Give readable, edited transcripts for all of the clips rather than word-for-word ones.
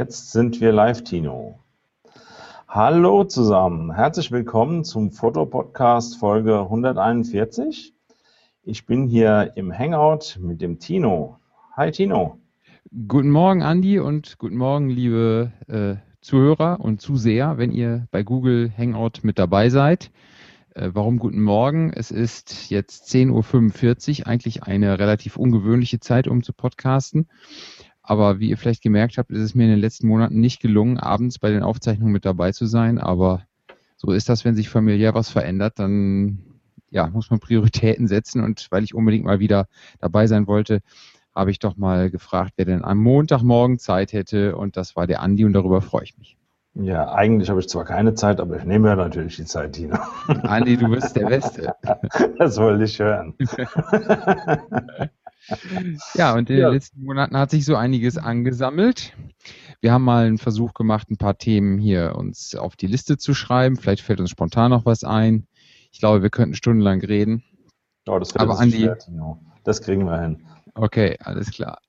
Jetzt sind wir live, Tino. Hallo zusammen, herzlich willkommen zum Fotopodcast Folge 141. Ich bin hier im Hangout mit dem Tino. Hi Tino. Guten Morgen, Andi, und guten Morgen, liebe Zuhörer und Zuseher, wenn ihr bei Google Hangout mit dabei seid. Warum guten Morgen? Es ist jetzt 10:45 Uhr, eigentlich eine relativ ungewöhnliche Zeit, um zu podcasten. Aber wie ihr vielleicht gemerkt habt, ist es mir in den letzten Monaten nicht gelungen, abends bei den Aufzeichnungen mit dabei zu sein. Aber so ist das, wenn sich familiär was verändert, dann ja, muss man Prioritäten setzen. Und weil ich unbedingt mal wieder dabei sein wollte, habe ich doch mal gefragt, wer denn am Montagmorgen Zeit hätte. Und das war der Andi und darüber freue ich mich. Ja, eigentlich habe ich zwar keine Zeit, aber ich nehme ja natürlich die Zeit, Tino. Andi, du bist der Beste. Das wollte ich hören. Ja, und in den letzten Monaten hat sich so einiges angesammelt. Wir haben mal einen Versuch gemacht, ein paar Themen hier uns auf die Liste zu schreiben. Vielleicht fällt uns spontan noch was ein. Ich glaube, wir könnten stundenlang reden. Oh, das wird Aber jetzt Andi, schwer, Tino. Das kriegen wir hin. okay, alles klar.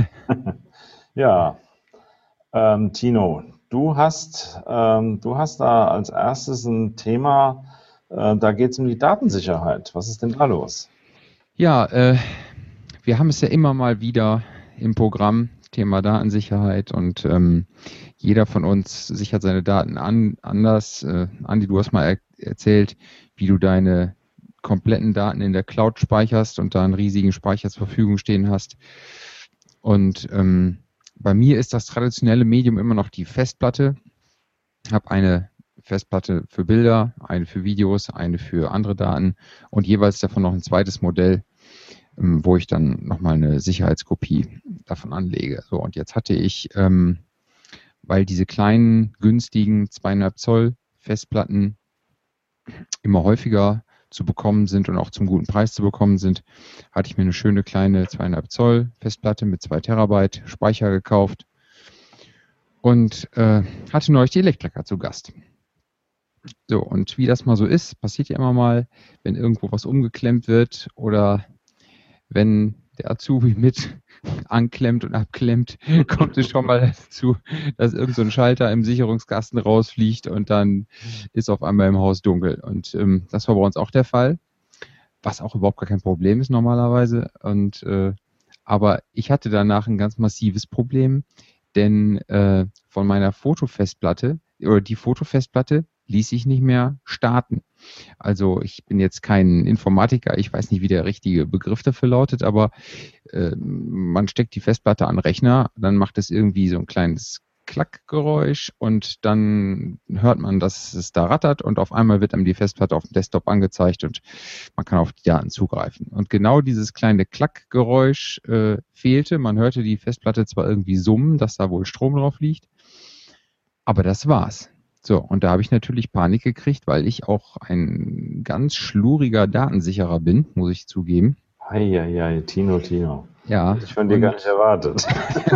Ja, Tino, du hast da als erstes ein Thema, da geht es um die Datensicherheit. Was ist denn da los? Ja, wir haben es ja immer mal wieder im Programm, Thema Datensicherheit, und jeder von uns sichert seine Daten anders. Andi, du hast mal erzählt, wie du deine kompletten Daten in der Cloud speicherst und da einen riesigen Speicher zur Verfügung stehen hast. Und bei mir ist das traditionelle Medium immer noch die Festplatte. Ich habe eine Festplatte für Bilder, eine für Videos, eine für andere Daten und jeweils davon noch ein zweites Modell, wo ich dann nochmal eine Sicherheitskopie davon anlege. So, und jetzt hatte ich, weil diese kleinen, günstigen 2,5 Zoll Festplatten immer häufiger zu bekommen sind und auch zum guten Preis zu bekommen sind, hatte ich mir eine schöne kleine 2,5 Zoll Festplatte mit 2 Terabyte Speicher gekauft und hatte neulich die Elektriker zu Gast. So, und wie das mal so ist, passiert ja immer mal, wenn irgendwo was umgeklemmt wird oder wenn der Azubi mit anklemmt und abklemmt, kommt es schon mal dazu, dass irgend so ein Schalter im Sicherungskasten rausfliegt und dann ist auf einmal im Haus dunkel. Und das war bei uns auch der Fall, was auch überhaupt gar kein Problem ist normalerweise. Und aber ich hatte danach ein ganz massives Problem, denn von meiner Fotofestplatte oder die Fotofestplatte ließ sich nicht mehr starten. Also ich bin jetzt kein Informatiker, ich weiß nicht, wie der richtige Begriff dafür lautet, aber man steckt die Festplatte an den Rechner, dann macht es irgendwie so ein kleines Klackgeräusch und dann hört man, dass es da rattert und auf einmal wird einem die Festplatte auf dem Desktop angezeigt und man kann auf die Daten zugreifen. Und genau dieses kleine Klackgeräusch fehlte. Man hörte die Festplatte zwar irgendwie summen, dass da wohl Strom drauf liegt, aber das war's. So, und da habe ich natürlich Panik gekriegt, weil ich auch ein ganz schluriger Datensicherer bin, muss ich zugeben. Eieiei, Tino. Ja, Hätte ich von dir gar nicht erwartet.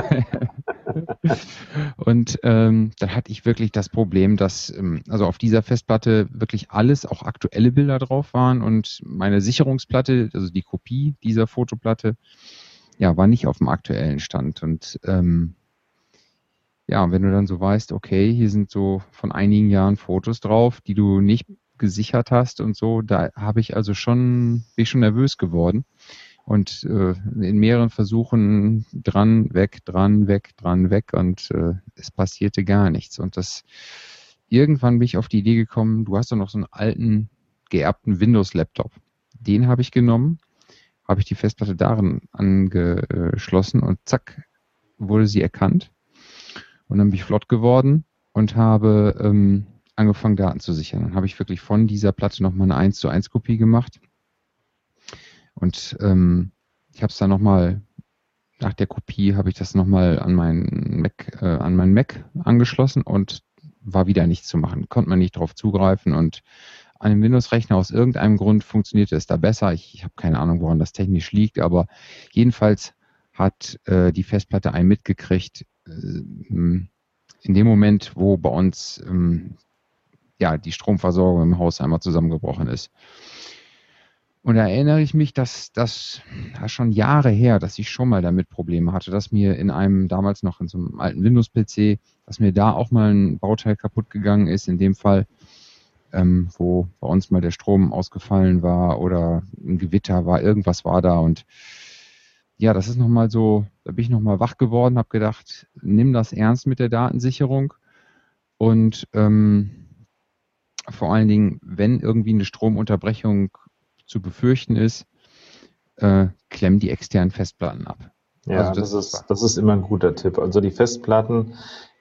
und dann hatte ich wirklich das Problem, dass also auf dieser Festplatte wirklich alles, auch aktuelle Bilder drauf waren und meine Sicherungsplatte, also die Kopie dieser Fotoplatte, ja, war nicht auf dem aktuellen Stand. Und ja, wenn du dann so weißt, okay, hier sind so von einigen Jahren Fotos drauf, die du nicht gesichert hast und so, da habe ich also bin ich schon nervös geworden und in mehreren Versuchen dran, weg und es passierte gar nichts. Und irgendwann bin ich auf die Idee gekommen, du hast doch noch so einen alten, geerbten Windows-Laptop. Den habe ich genommen, habe ich die Festplatte darin angeschlossen und zack, wurde sie erkannt. Und dann bin ich flott geworden und habe angefangen, Daten zu sichern. Dann habe ich wirklich von dieser Platte nochmal eine 1:1 Kopie gemacht. Und ich habe es dann nochmal, nach der Kopie habe ich das nochmal an meinen Mac angeschlossen und war wieder nichts zu machen. Konnte man nicht drauf zugreifen und an einem Windows-Rechner aus irgendeinem Grund funktionierte es da besser. Ich habe keine Ahnung, woran das technisch liegt, aber jedenfalls hat die Festplatte einen mitgekriegt, in dem Moment, wo bei uns ja, die Stromversorgung im Haus einmal zusammengebrochen ist. Und da erinnere ich mich, dass das schon Jahre her, dass ich schon mal damit Probleme hatte, dass mir damals noch in so einem alten Windows-PC, dass mir da auch mal ein Bauteil kaputt gegangen ist, in dem Fall, wo bei uns mal der Strom ausgefallen war oder ein Gewitter war, irgendwas war da. Und ja, das ist nochmal so, da bin ich nochmal wach geworden, habe gedacht, nimm das ernst mit der Datensicherung und vor allen Dingen, wenn irgendwie eine Stromunterbrechung zu befürchten ist, klemm die externen Festplatten ab. Ja, Also das ist immer ein guter Tipp. Also die Festplatten,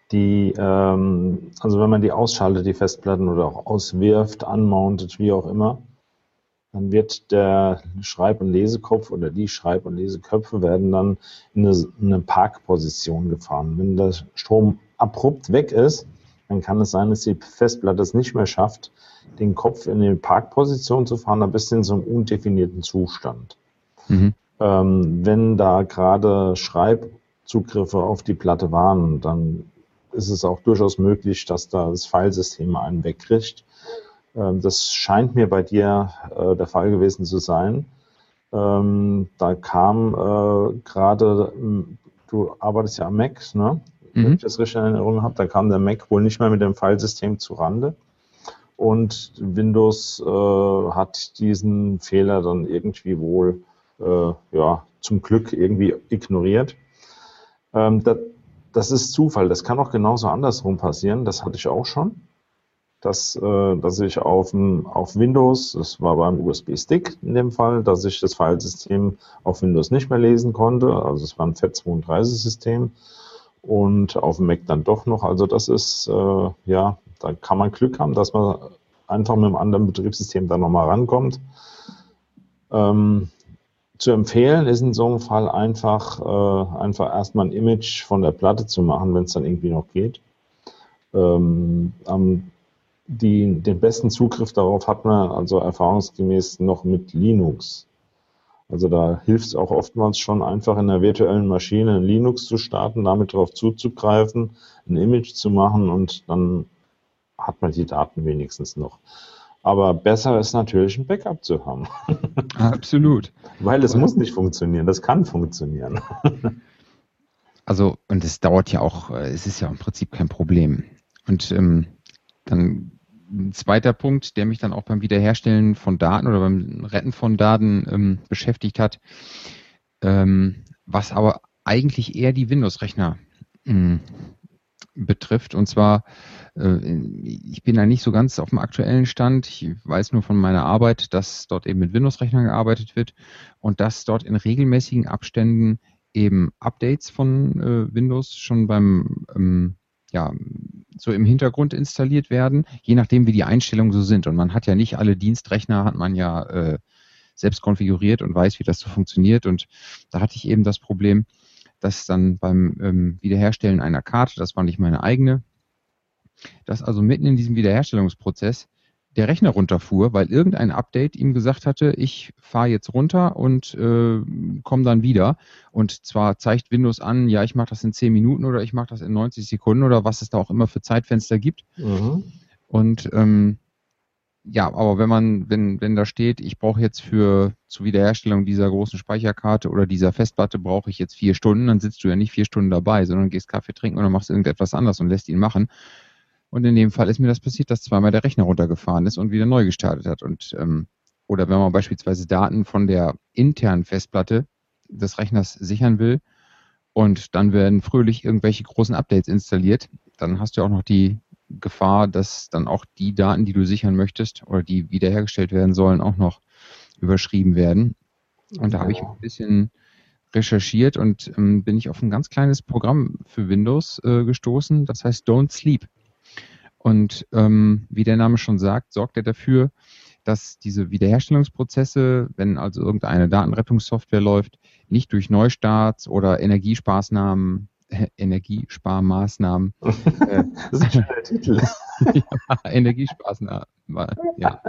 also wenn man die ausschaltet, die Festplatten oder auch auswirft, unmounted, wie auch immer, dann wird der Schreib- und Lesekopf oder die Schreib- und Leseköpfe werden dann in eine Parkposition gefahren. Wenn der Strom abrupt weg ist, dann kann es sein, dass die Festplatte es nicht mehr schafft, den Kopf in die Parkposition zu fahren, dann bist du in so einem undefinierten Zustand. Wenn da gerade Schreibzugriffe auf die Platte waren, dann ist es auch durchaus möglich, dass da das Filesystem einen wegkriegt. Das scheint mir bei dir der Fall gewesen zu sein. Da kam gerade, du arbeitest ja am Mac, ne? Wenn ich das richtig in Erinnerung habe, da kam der Mac wohl nicht mehr mit dem Filesystem zurande. Und Windows hat diesen Fehler dann irgendwie wohl zum Glück irgendwie ignoriert. Das ist Zufall. Das kann auch genauso andersrum passieren. Das hatte ich auch schon. Dass ich auf Windows, das war beim USB-Stick in dem Fall, dass ich das Filesystem auf Windows nicht mehr lesen konnte. Also es war ein FAT32-System und auf dem Mac dann doch noch. Also das ist, da kann man Glück haben, dass man einfach mit einem anderen Betriebssystem da nochmal rankommt. Zu empfehlen ist in so einem Fall einfach erstmal ein Image von der Platte zu machen, wenn es dann irgendwie noch geht. Den besten Zugriff darauf hat man also erfahrungsgemäß noch mit Linux. Also da hilft es auch oftmals schon einfach in einer virtuellen Maschine ein Linux zu starten, damit darauf zuzugreifen, ein Image zu machen und dann hat man die Daten wenigstens noch. Aber besser ist natürlich ein Backup zu haben. Absolut. Weil es muss nicht funktionieren, das kann funktionieren. Also, und es dauert ja auch, es ist ja im Prinzip kein Problem. Und dann ein zweiter Punkt, der mich dann auch beim Wiederherstellen von Daten oder beim Retten von Daten beschäftigt hat, was aber eigentlich eher die Windows-Rechner betrifft. Und zwar, ich bin da nicht so ganz auf dem aktuellen Stand. Ich weiß nur von meiner Arbeit, dass dort eben mit Windows-Rechnern gearbeitet wird und dass dort in regelmäßigen Abständen eben Updates von Windows schon so im Hintergrund installiert werden, je nachdem, wie die Einstellungen so sind. Und man hat ja nicht alle Dienstrechner, hat man ja selbst konfiguriert und weiß, wie das so funktioniert. Und da hatte ich eben das Problem, dass dann beim Wiederherstellen einer Karte, das war nicht meine eigene, dass also mitten in diesem Wiederherstellungsprozess der Rechner runterfuhr, weil irgendein Update ihm gesagt hatte, ich fahre jetzt runter und komme dann wieder. Und zwar zeigt Windows an, ja, ich mache das in 10 Minuten oder ich mache das in 90 Sekunden oder was es da auch immer für Zeitfenster gibt. Und aber wenn da steht, ich brauche jetzt zur Wiederherstellung dieser großen Speicherkarte oder dieser Festplatte brauche ich jetzt 4 Stunden, dann sitzt du ja nicht 4 Stunden dabei, sondern gehst Kaffee trinken oder machst irgendetwas anderes und lässt ihn machen. Und in dem Fall ist mir das passiert, dass zweimal der Rechner runtergefahren ist und wieder neu gestartet hat. Und oder wenn man beispielsweise Daten von der internen Festplatte des Rechners sichern will und dann werden fröhlich irgendwelche großen Updates installiert, dann hast du auch noch die Gefahr, dass dann auch die Daten, die du sichern möchtest oder die wiederhergestellt werden sollen, auch noch überschrieben werden. Und da habe ich ein bisschen recherchiert und bin ich auf ein ganz kleines Programm für Windows gestoßen, das heißt Don't Sleep. Und wie der Name schon sagt, sorgt er dafür, dass diese Wiederherstellungsprozesse, wenn also irgendeine Datenrettungssoftware läuft, nicht durch Neustarts oder Energiesparmaßnahmen. Das ist ein schöner Titel. Energiesparmaßnahmen. Ja.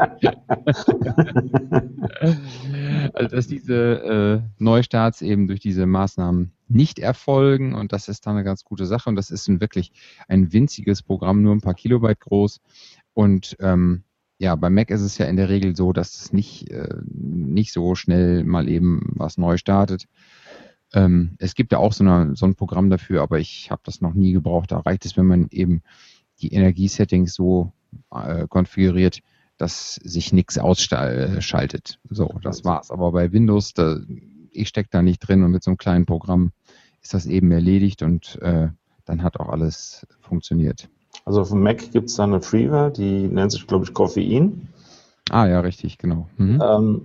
Also dass diese Neustarts eben durch diese Maßnahmen nicht erfolgen und das ist dann eine ganz gute Sache und das ist wirklich ein winziges Programm, nur ein paar Kilobyte groß und Ja, bei Mac ist es ja in der Regel so, dass es nicht so schnell mal eben was neu startet. Es gibt ja auch so ein Programm dafür, aber ich habe das noch nie gebraucht. Da reicht es, wenn man eben die Energiesettings so konfiguriert, dass sich nichts ausschaltet. So, das war's. Aber bei Windows, ich stecke da nicht drin und mit so einem kleinen Programm ist das eben erledigt und dann hat auch alles funktioniert. Also auf dem Mac gibt es da eine Freeware, die nennt sich, glaube ich, Koffein. Ah ja, richtig, genau. Mhm.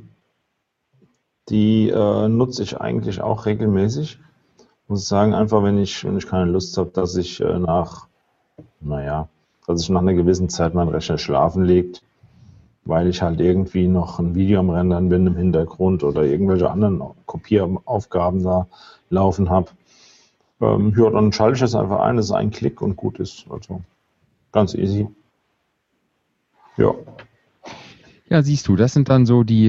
Die nutze ich eigentlich auch regelmäßig. Muss sagen, einfach wenn ich keine Lust habe, dass ich nach einer gewissen Zeit mein Rechner schlafen legt, weil ich halt irgendwie noch ein Video am Rendern bin im Hintergrund oder irgendwelche anderen Kopieraufgaben da laufen habe. Ja, dann schalte ich das einfach ein, das ist ein Klick und gut ist. Also ganz easy. Ja. Ja, siehst du, das sind dann so die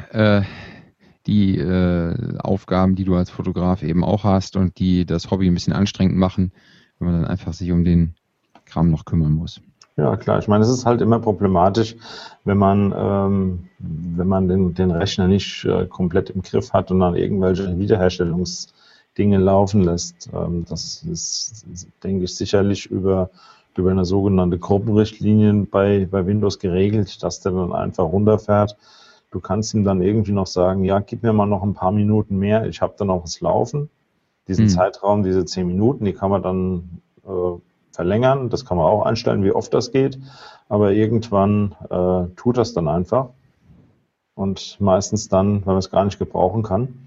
Aufgaben, die du als Fotograf eben auch hast und die das Hobby ein bisschen anstrengend machen, wenn man dann einfach sich um den Kram noch kümmern muss. Ja, klar. Ich meine, es ist halt immer problematisch, wenn man den Rechner nicht komplett im Griff hat und dann irgendwelche Wiederherstellungsdinge laufen lässt. Das ist, denke ich, sicherlich über eine sogenannte Gruppenrichtlinie bei Windows geregelt, dass der dann einfach runterfährt. Du kannst ihm dann irgendwie noch sagen, ja, gib mir mal noch ein paar Minuten mehr, ich habe dann noch was laufen. Diesen Zeitraum, diese 10 Minuten, die kann man dann verlängern. Das kann man auch einstellen, wie oft das geht. Aber irgendwann tut das dann einfach. Und meistens dann, wenn man es gar nicht gebrauchen kann.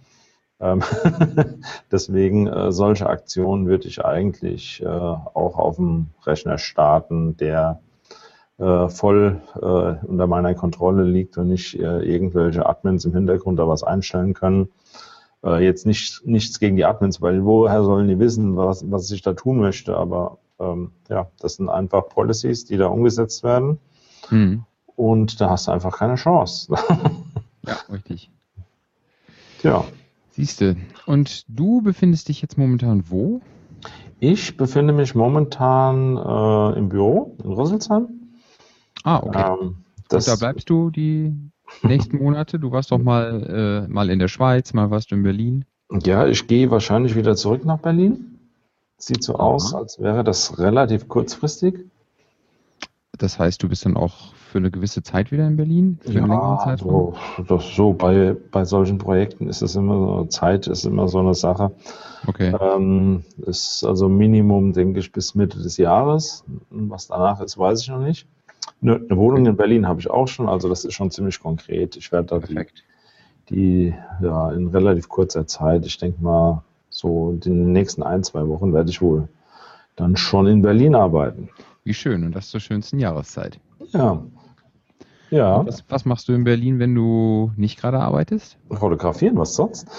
Deswegen solche Aktionen würde ich eigentlich auch auf dem Rechner starten, der voll unter meiner Kontrolle liegt und nicht irgendwelche Admins im Hintergrund da was einstellen können. Jetzt nichts gegen die Admins, weil woher sollen die wissen, was ich da tun möchte, aber ja, das sind einfach Policies, die da umgesetzt werden und da hast du einfach keine Chance. Ja, richtig. Tja. Siehste, und du befindest dich jetzt momentan wo? Ich befinde mich momentan im Büro in Rüsselsheim. Ah, okay. Und da bleibst du die nächsten Monate? Du warst doch mal in der Schweiz, mal warst du in Berlin. Ja, ich gehe wahrscheinlich wieder zurück nach Berlin. Sieht so aus, als wäre das relativ kurzfristig. Das heißt, du bist dann auch für eine gewisse Zeit wieder in Berlin? Für einen längeren Zeitraum? Bei solchen Projekten ist es immer so, Zeit ist immer so eine Sache. Okay. Ist also Minimum, denke ich, bis Mitte des Jahres. Was danach ist, weiß ich noch nicht. Eine Wohnung in Berlin habe ich auch schon, also das ist schon ziemlich konkret. Ich werde da die in relativ kurzer Zeit, ich denke mal, so in den nächsten 1-2 Wochen werde ich wohl dann schon in Berlin arbeiten. Wie schön, und das zur schönsten Jahreszeit. Ja. Ja. Was machst du in Berlin, wenn du nicht gerade arbeitest? Fotografieren, was sonst?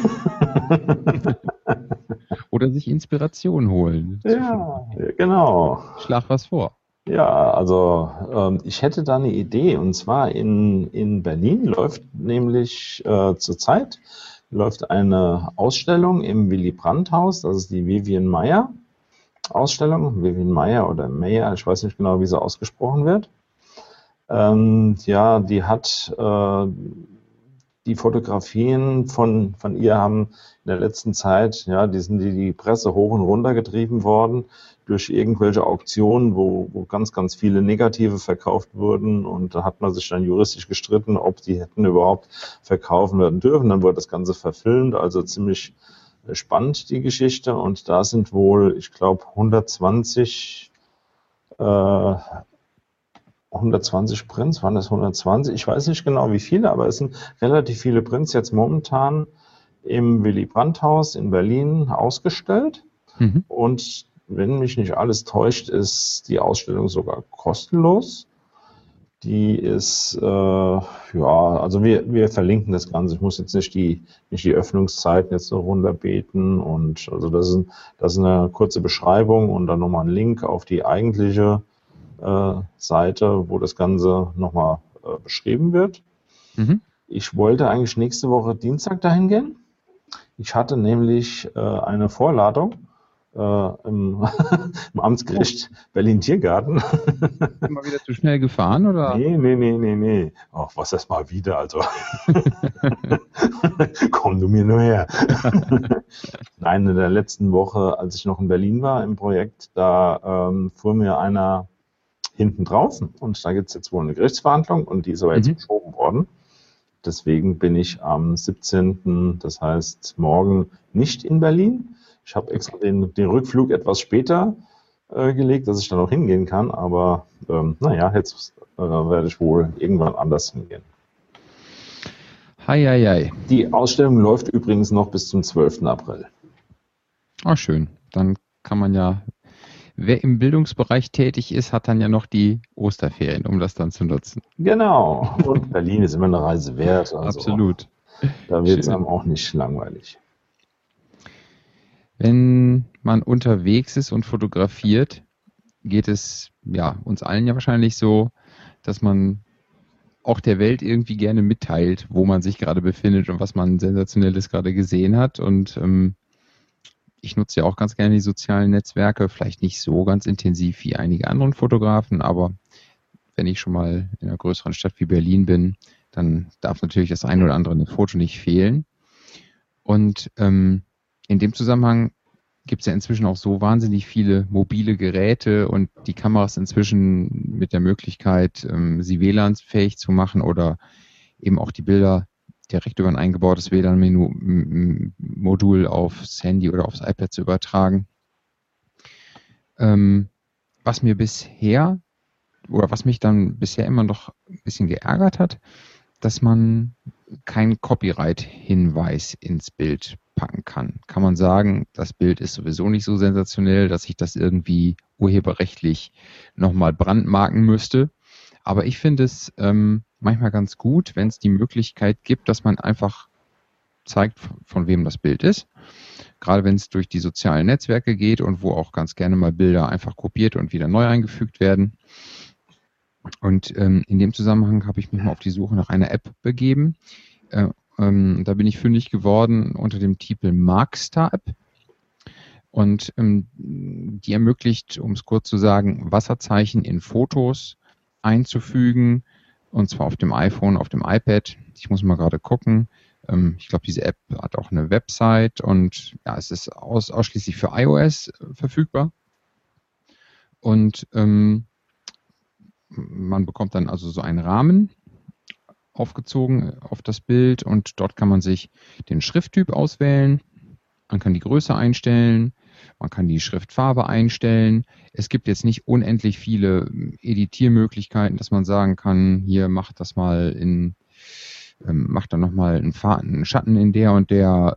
Oder sich Inspiration holen. Ja, genau. Schlag was vor. Ja, also ich hätte da eine Idee, und zwar in Berlin läuft nämlich zurzeit eine Ausstellung im Willy Brandt-Haus, das ist die Vivian Maier Ausstellung, Vivian Maier oder Meyer, ich weiß nicht genau, wie sie ausgesprochen wird. Ja, die hat die Fotografien von ihr haben in der letzten Zeit, ja, die Presse hoch und runter getrieben worden durch irgendwelche Auktionen, wo ganz, ganz viele Negative verkauft wurden, und da hat man sich dann juristisch gestritten, ob die hätten überhaupt verkaufen werden dürfen. Dann wurde das Ganze verfilmt, also ziemlich spannend die Geschichte, und da sind wohl, ich glaube, 120 Prints, waren das 120? Ich weiß nicht genau wie viele, aber es sind relativ viele Prints jetzt momentan im Willy Brandt-Haus in Berlin ausgestellt. Und wenn mich nicht alles täuscht, ist die Ausstellung sogar kostenlos. Die ist, also wir verlinken das Ganze. Ich muss jetzt nicht die Öffnungszeiten jetzt so runterbeten, und also das ist eine kurze Beschreibung und dann nochmal ein Link auf die eigentliche Seite, wo das Ganze nochmal beschrieben wird. Ich wollte eigentlich nächste Woche Dienstag dahin gehen. Ich hatte nämlich eine Vorladung im, im Amtsgericht Berlin-Tiergarten. Mal wieder zu schnell gefahren, oder? Nee. Ach, was das mal wieder, also. Komm du mir nur her. Nein, in der letzten Woche, als ich noch in Berlin war im Projekt, da fuhr mir einer hinten drauf und da gibt es jetzt wohl eine Gerichtsverhandlung und die ist aber jetzt verschoben worden. Deswegen bin ich am 17., das heißt morgen, nicht in Berlin. Ich habe extra den Rückflug etwas später gelegt, dass ich da noch hingehen kann, aber naja, jetzt werde ich wohl irgendwann anders hingehen. Hei. Die Ausstellung läuft übrigens noch bis zum 12. April. Ah, schön. Dann kann man ja, wer im Bildungsbereich tätig ist, hat dann ja noch die Osterferien, um das dann zu nutzen. Genau. Und Berlin ist immer eine Reise wert. Also Absolut. da wird es einem auch nicht langweilig. Wenn man unterwegs ist und fotografiert, geht es ja uns allen ja wahrscheinlich so, dass man auch der Welt irgendwie gerne mitteilt, wo man sich gerade befindet und was man Sensationelles gerade gesehen hat. Und ich nutze ja auch ganz gerne die sozialen Netzwerke, vielleicht nicht so ganz intensiv wie einige anderen Fotografen, aber wenn ich schon mal in einer größeren Stadt wie Berlin bin, dann darf natürlich das ein oder andere Foto nicht fehlen. Und in dem Zusammenhang gibt es ja inzwischen auch so wahnsinnig viele mobile Geräte und die Kameras inzwischen mit der Möglichkeit, sie WLAN-fähig zu machen oder eben auch die Bilder direkt über ein eingebautes WLAN-Modul aufs Handy oder aufs iPad zu übertragen. Was mir bisher oder was mich dann bisher immer noch ein bisschen geärgert hat, dass man keinen Copyright-Hinweis ins Bild packen kann. Kann man sagen, das Bild ist sowieso nicht so sensationell, dass ich das irgendwie urheberrechtlich nochmal brandmarken müsste. Aber ich finde es manchmal ganz gut, wenn es die Möglichkeit gibt, dass man einfach zeigt, von wem das Bild ist. Gerade wenn es durch die sozialen Netzwerke geht und wo auch ganz gerne mal Bilder einfach kopiert und wieder neu eingefügt werden. Und in dem Zusammenhang habe ich mich mal auf die Suche nach einer App begeben. Da bin ich fündig geworden unter dem Titel Markstar App. Und die ermöglicht, um es kurz zu sagen, Wasserzeichen in Fotos einzufügen. Und zwar auf dem iPhone, auf dem iPad. Ich muss mal gerade gucken. Ich glaube, diese App hat auch eine Website und ja, es ist ausschließlich für iOS verfügbar. Und man bekommt dann also so einen Rahmen aufgezogen auf das Bild und dort kann man sich den Schrifttyp auswählen. Man kann die Größe einstellen, man kann die Schriftfarbe einstellen. Es gibt jetzt nicht unendlich viele Editiermöglichkeiten, dass man sagen kann, hier macht das mal macht dann nochmal einen Schatten in der und der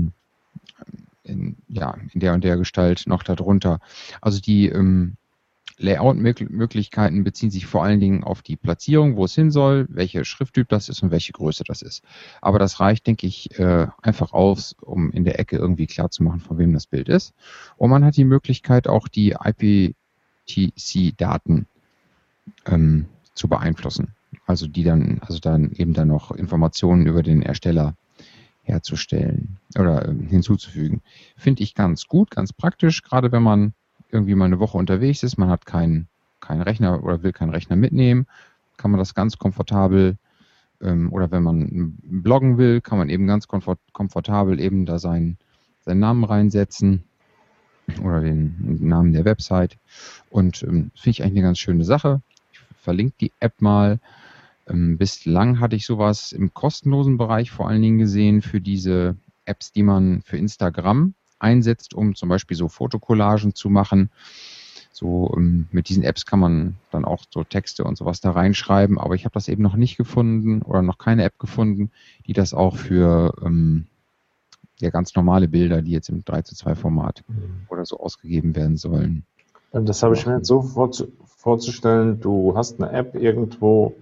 in der und der Gestalt noch darunter. Also die Layout-Möglichkeiten beziehen sich vor allen Dingen auf die Platzierung, wo es hin soll, welcher Schrifttyp das ist und welche Größe das ist. Aber das reicht, denke ich, einfach aus, um in der Ecke irgendwie klarzumachen, von wem das Bild ist. Und man hat die Möglichkeit, auch die IPTC-Daten zu beeinflussen. Also dann eben dann noch Informationen über den Ersteller herzustellen oder hinzuzufügen. Finde ich ganz gut, ganz praktisch, gerade wenn man irgendwie mal eine Woche unterwegs ist, man hat keinen Rechner oder will keinen Rechner mitnehmen, kann man das ganz komfortabel oder wenn man bloggen will, kann man eben ganz komfortabel eben da seinen Namen reinsetzen oder den Namen der Website und finde ich eigentlich eine ganz schöne Sache. Ich verlinke die App mal. Bislang hatte ich sowas im kostenlosen Bereich vor allen Dingen gesehen für diese Apps, die man für Instagram einsetzt, um zum Beispiel so Fotocollagen zu machen. So mit diesen Apps kann man dann auch so Texte und sowas da reinschreiben, aber ich habe das eben noch nicht gefunden oder noch keine App gefunden, die das auch für ganz normale Bilder, die jetzt im 3:2 Format oder so ausgegeben werden sollen. Das habe ich mir jetzt so vorzustellen, du hast eine App irgendwo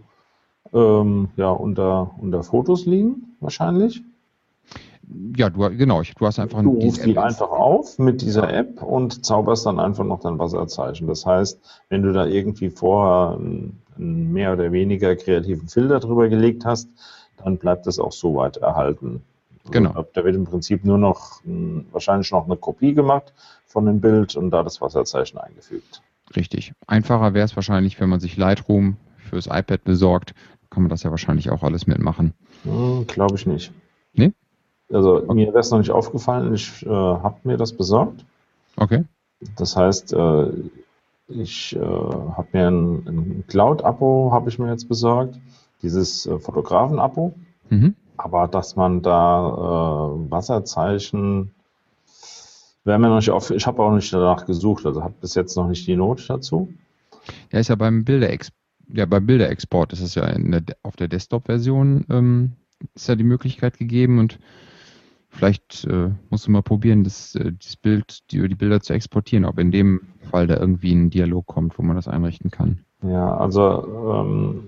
unter Fotos liegen, wahrscheinlich. Ja, du hast einfach... Du rufst die einfach auf mit dieser App und zauberst dann einfach noch dein Wasserzeichen. Das heißt, wenn du da irgendwie vorher einen mehr oder weniger kreativen Filter drüber gelegt hast, dann bleibt das auch so weit erhalten. Genau. Da wird im Prinzip nur noch wahrscheinlich noch eine Kopie gemacht von dem Bild und da das Wasserzeichen eingefügt. Richtig. Einfacher wäre es wahrscheinlich, wenn man sich Lightroom fürs iPad besorgt. Kann man das ja wahrscheinlich auch alles mitmachen. Glaube ich nicht. Nee? Also Okay. mir wäre es noch nicht aufgefallen, ich habe mir das besorgt. Okay. Das heißt, ich habe mir ein Cloud-Abo habe ich mir jetzt besorgt, dieses Fotografen-Abo. Mhm. Aber dass man da Wasserzeichen, wäre mir noch nicht auf, ich habe auch nicht danach gesucht, also habe bis jetzt noch nicht die Note dazu. Ja, ist ja beim Bilderexport ist es ja auf der Desktop-Version ist ja die Möglichkeit gegeben und vielleicht musst du mal probieren, das Bild, die Bilder zu exportieren, ob in dem Fall da irgendwie ein Dialog kommt, wo man das einrichten kann. Ja, also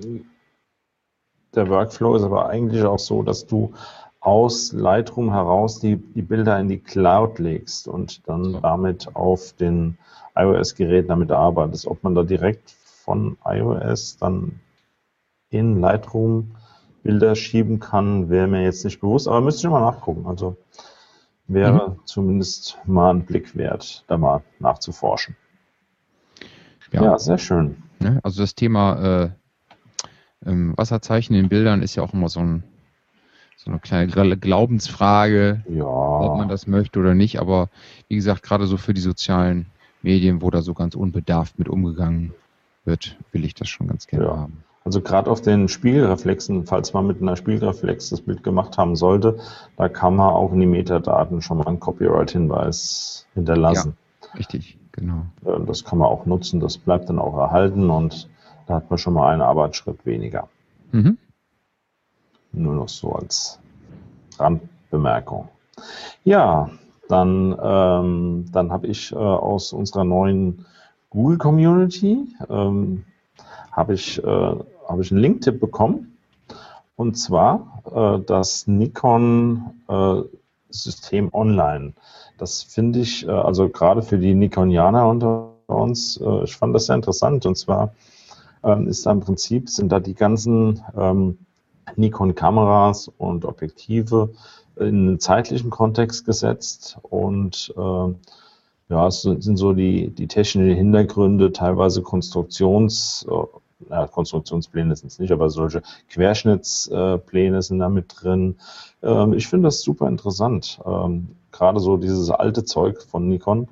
der Workflow ist aber eigentlich auch so, dass du aus Lightroom heraus die Bilder in die Cloud legst und dann damit auf den iOS-Geräten damit arbeitest. Ob man da direkt von iOS dann in Lightroom Bilder schieben kann, wäre mir jetzt nicht bewusst, aber müsste ich mal nachgucken. Also wäre zumindest mal ein Blick wert, da mal nachzuforschen. Ja, sehr schön. Ja, also das Thema Wasserzeichen in Bildern ist ja auch immer so eine kleine Glaubensfrage, Ja. ob man das möchte oder nicht. Aber wie gesagt, gerade so für die sozialen Medien, wo da so ganz unbedarft mit umgegangen wird, will ich das schon ganz gerne haben. Also gerade auf den Spiegelreflexen, falls man mit einer Spiegelreflex das Bild gemacht haben sollte, da kann man auch in die Metadaten schon mal einen Copyright-Hinweis hinterlassen. Ja, richtig, genau. Das kann man auch nutzen, das bleibt dann auch erhalten und da hat man schon mal einen Arbeitsschritt weniger. Mhm. Nur noch so als Randbemerkung. Ja, dann habe ich aus unserer neuen Google-Community habe ich einen Link-Tipp bekommen, und zwar das Nikon-System Online. Das finde ich, also gerade für die Nikonianer unter uns, ich fand das sehr interessant, und zwar ist da im Prinzip, sind da die ganzen Nikon-Kameras und Objektive in einen zeitlichen Kontext gesetzt und ja, es sind so die technischen Hintergründe, teilweise Konstruktionspläne sind es nicht, aber solche Querschnittspläne sind da mit drin. Ich finde das super interessant. Gerade so dieses alte Zeug von Nikon.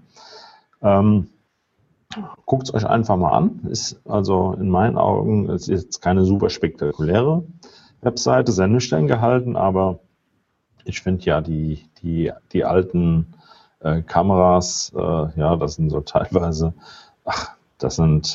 Guckt es euch einfach mal an. Ist also in meinen Augen, es ist jetzt keine super spektakuläre Webseite, sehr nüchtern gehalten, aber ich finde ja die alten Kameras, ja, das sind so teilweise, das sind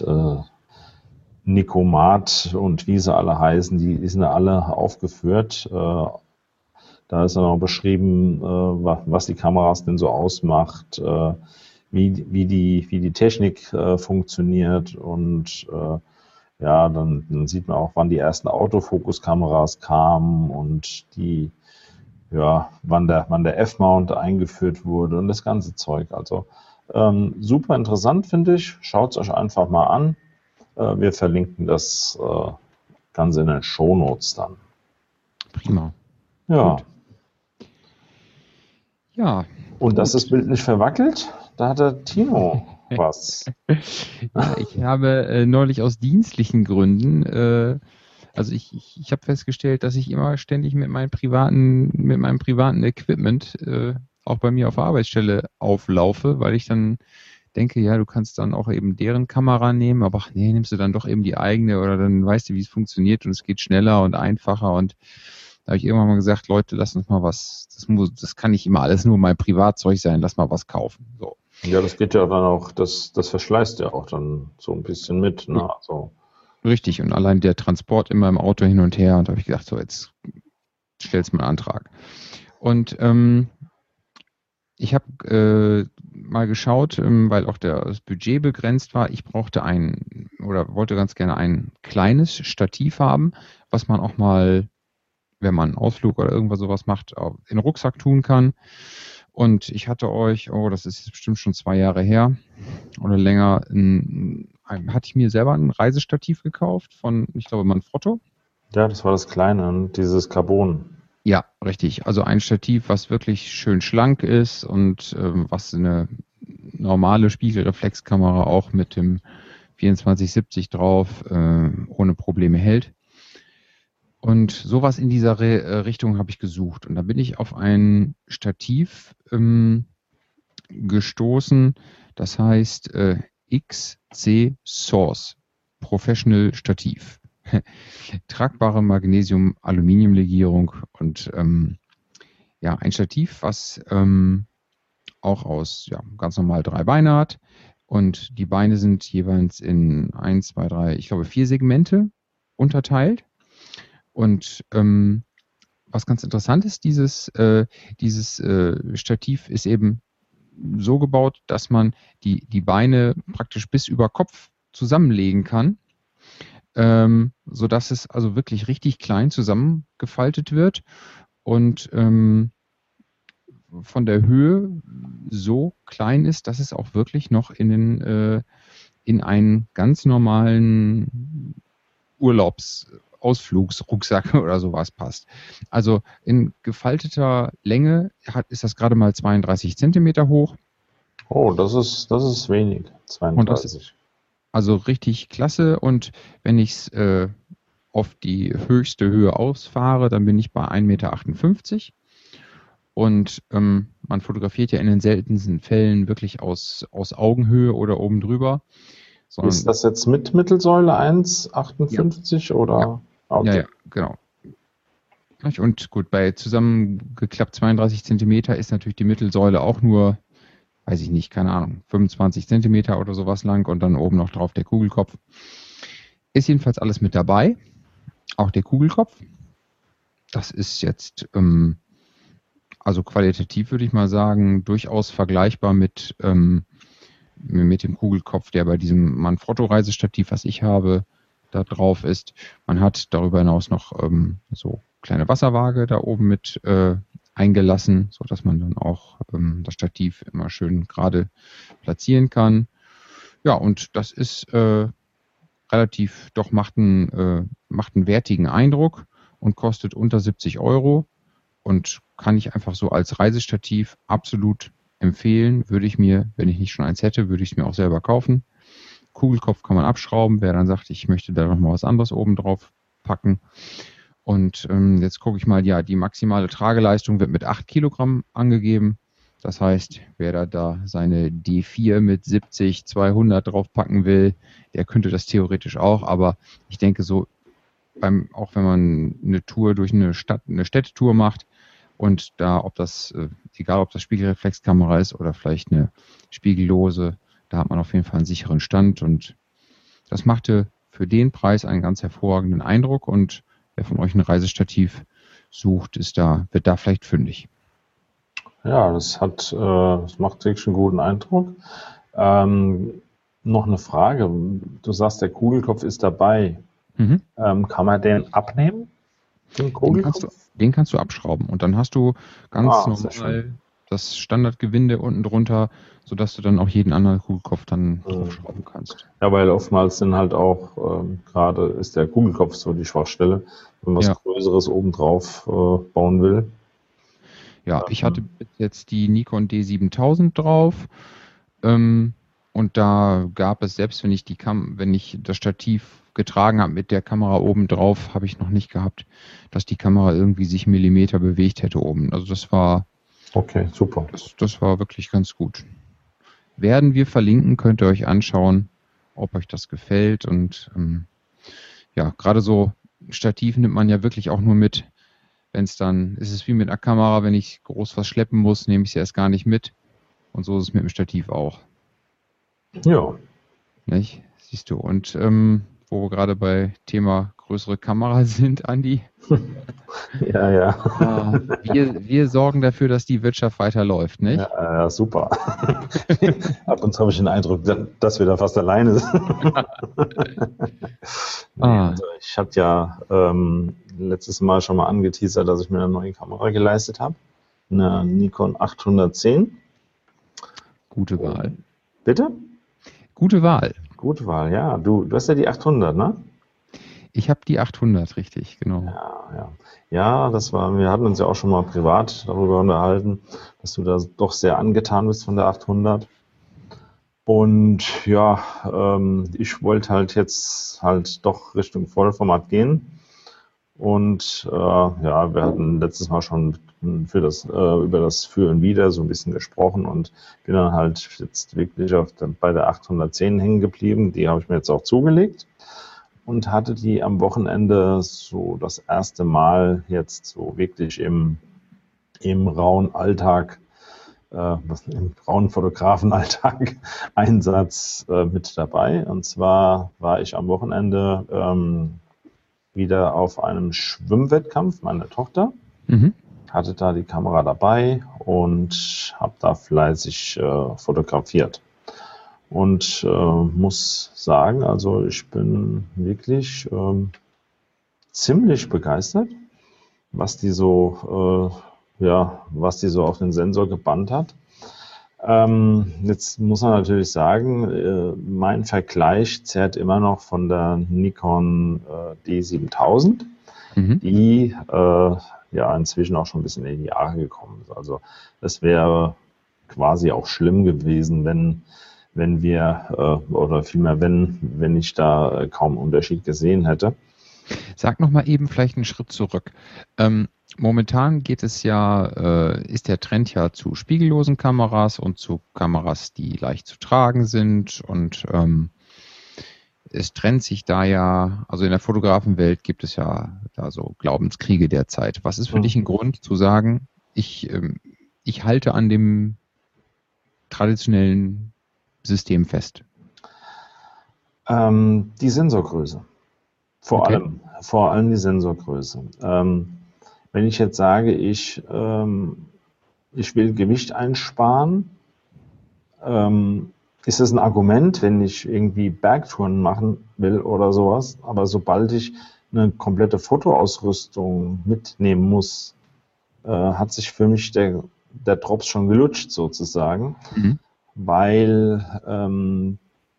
Nikomat und wie sie alle heißen, die sind ja alle aufgeführt. Da ist dann auch beschrieben, was die Kameras denn so ausmacht, wie die Technik funktioniert und ja, dann sieht man auch, wann die ersten Autofokuskameras kamen und wann der F-Mount eingeführt wurde und das ganze Zeug. Also super interessant, finde ich. Schaut es euch einfach mal an. Wir verlinken das Ganze in den Shownotes dann. Prima. Ja. Gut. Ja. Und dass das Bild nicht verwackelt, da hat der Tino was. Ja, ich habe neulich aus dienstlichen Gründen, also ich habe festgestellt, dass ich immer ständig mit meinem privaten Equipment auch bei mir auf der Arbeitsstelle auflaufe, weil ich dann denke, ja, du kannst dann auch eben deren Kamera nehmen, aber ach nee, nimmst du dann doch eben die eigene oder dann weißt du, wie es funktioniert und es geht schneller und einfacher und da habe ich irgendwann mal gesagt, Leute, lass uns mal was, das kann nicht immer alles nur mein Privatzeug sein, lass mal was kaufen. So. Ja, das geht ja dann auch, das verschleißt ja auch dann so ein bisschen mit, ne? Also. Richtig, und allein der Transport immer im Auto hin und her und da habe ich gedacht, so jetzt stellst du mal einen Antrag. Und ich habe mal geschaut, weil auch das Budget begrenzt war. Ich brauchte wollte ganz gerne ein kleines Stativ haben, was man auch mal, wenn man einen Ausflug oder irgendwas sowas macht, in den Rucksack tun kann. Und ich hatte euch, das ist bestimmt schon 2 Jahre her oder länger, hatte ich mir selber ein Reisestativ gekauft von, ich glaube, Manfrotto. Ja, das war das Kleine, dieses Carbon. Ja, richtig. Also ein Stativ, was wirklich schön schlank ist und was eine normale Spiegelreflexkamera auch mit dem 2470 drauf ohne Probleme hält. Und sowas in dieser Richtung habe ich gesucht. Und da bin ich auf ein Stativ gestoßen, das heißt XC Source Professional Stativ. Tragbare Magnesium-Aluminium-Legierung und ja, ein Stativ, was auch aus ganz normal 3 Beine hat. Und die Beine sind jeweils in 1, 2, 3, ich glaube 4 Segmente unterteilt. Und was ganz interessant ist, dieses Stativ ist eben so gebaut, dass man die Beine praktisch bis über Kopf zusammenlegen kann, sodass es also wirklich richtig klein zusammengefaltet wird und von der Höhe so klein ist, dass es auch wirklich noch in einen ganz normalen Ausflugsrucksack oder sowas passt. Also in gefalteter Länge ist das gerade mal 32 Zentimeter hoch. Oh, das ist wenig, Und das ist 32. also richtig klasse. Und wenn ich es auf die höchste Höhe ausfahre, dann bin ich bei 1,58 Meter. Und man fotografiert ja in den seltensten Fällen wirklich aus Augenhöhe oder oben drüber. Ist das jetzt mit Mittelsäule 1,58 oder? Ja. Okay. Ja, genau. Und gut, bei zusammengeklappt 32 Zentimeter ist natürlich die Mittelsäule auch nur, weiß ich nicht, keine Ahnung, 25 Zentimeter oder sowas lang und dann oben noch drauf der Kugelkopf. Ist jedenfalls alles mit dabei, auch der Kugelkopf. Das ist jetzt, also qualitativ würde ich mal sagen, durchaus vergleichbar mit dem Kugelkopf, der bei diesem Manfrotto-Reisestativ, was ich habe, da drauf ist. Man hat darüber hinaus noch so kleine Wasserwaage da oben mit eingelassen, sodass man dann auch das Stativ immer schön gerade platzieren kann. Ja, und das ist relativ, doch macht einen wertigen Eindruck und kostet unter 70 Euro und kann ich einfach so als Reisestativ absolut empfehlen. Würde ich mir, wenn ich nicht schon eins hätte, würde ich es mir auch selber kaufen. Kugelkopf kann man abschrauben, wer dann sagt, ich möchte da noch mal was anderes oben drauf packen. Und jetzt gucke ich mal, ja, die maximale Trageleistung wird mit 8 Kilogramm angegeben. Das heißt, wer da seine D4 mit 70, 200 drauf packen will, der könnte das theoretisch auch. Aber ich denke so, auch wenn man eine Tour durch eine Städtetour macht und da, egal ob das Spiegelreflexkamera ist oder vielleicht eine spiegellose, da hat man auf jeden Fall einen sicheren Stand und das machte für den Preis einen ganz hervorragenden Eindruck und wer von euch ein Reisestativ sucht, wird da vielleicht fündig. Ja, das macht wirklich einen guten Eindruck. Noch eine Frage. Du sagst, der Kugelkopf ist dabei. Mhm. Kann man den abnehmen? Den kannst du abschrauben und dann hast du ganz normal das Standardgewinde unten drunter, sodass du dann auch jeden anderen Kugelkopf dann draufschrauben kannst. Ja, weil oftmals sind halt auch, gerade ist der Kugelkopf so die Schwachstelle, wenn man was Größeres obendrauf bauen will. Ja, ich hatte jetzt die Nikon D7000 drauf und da gab es, selbst wenn ich das Stativ getragen habe mit der Kamera oben drauf, habe ich noch nicht gehabt, dass die Kamera irgendwie sich Millimeter bewegt hätte oben. Also das war okay, super. Das war wirklich ganz gut. Werden wir verlinken, könnt ihr euch anschauen, ob euch das gefällt. Und ja, gerade so ein Stativ nimmt man ja wirklich auch nur mit, wenn es dann, ist es wie mit einer Kamera, wenn ich groß was schleppen muss, nehme ich sie erst gar nicht mit. Und so ist es mit dem Stativ auch. Ja. Nicht? Siehst du. Und wo wir gerade bei Thema größere Kamera sind, Andi. Ja. Wir sorgen dafür, dass die Wirtschaft weiterläuft, nicht? Ja, super. Ab und zu habe ich den Eindruck, dass wir da fast alleine sind. Also ich hatte ja letztes Mal schon mal angeteasert, dass ich mir eine neue Kamera geleistet habe. Eine Nikon 810. Gute Wahl. Bitte? Gute Wahl. Gute Wahl, ja. Du hast ja die 800, ne? Ich habe die 800, richtig, genau. Ja. Ja, wir hatten uns ja auch schon mal privat darüber unterhalten, dass du da doch sehr angetan bist von der 800. Und ja, ich wollte halt jetzt halt doch Richtung Vollformat gehen. Und ja, wir hatten letztes Mal schon über das Für und Wider so ein bisschen gesprochen und bin dann halt jetzt wirklich bei der 810 hängen geblieben. Die habe ich mir jetzt auch zugelegt und hatte die am Wochenende so das erste Mal jetzt so wirklich im rauen Alltag, im rauen Fotografenalltag Einsatz mit dabei. Und zwar war ich am Wochenende wieder auf einem Schwimmwettkampf meiner Tochter, hatte da die Kamera dabei und habe da fleißig fotografiert. Und muss sagen, also ich bin wirklich ziemlich begeistert, was die so auf den Sensor gebannt hat. Jetzt muss man natürlich sagen, mein Vergleich zehrt immer noch von der Nikon D7000, die ja inzwischen auch schon ein bisschen in die Jahre gekommen ist. Also es wäre quasi auch schlimm gewesen, wenn wir, oder vielmehr wenn ich da kaum Unterschied gesehen hätte. Sag noch mal eben vielleicht einen Schritt zurück. Momentan geht es ja, ist der Trend ja zu spiegellosen Kameras und zu Kameras, die leicht zu tragen sind, und es trennt sich da ja, also in der Fotografenwelt gibt es ja da so Glaubenskriege derzeit. Was ist für dich ein Grund zu sagen, ich halte an dem traditionellen System fest? Die Sensorgröße. Vor allem die Sensorgröße. Wenn ich jetzt sage, ich will Gewicht einsparen, ist das ein Argument, wenn ich irgendwie Bergtouren machen will oder sowas. Aber sobald ich eine komplette Fotoausrüstung mitnehmen muss, hat sich für mich der Drops schon gelutscht sozusagen, weil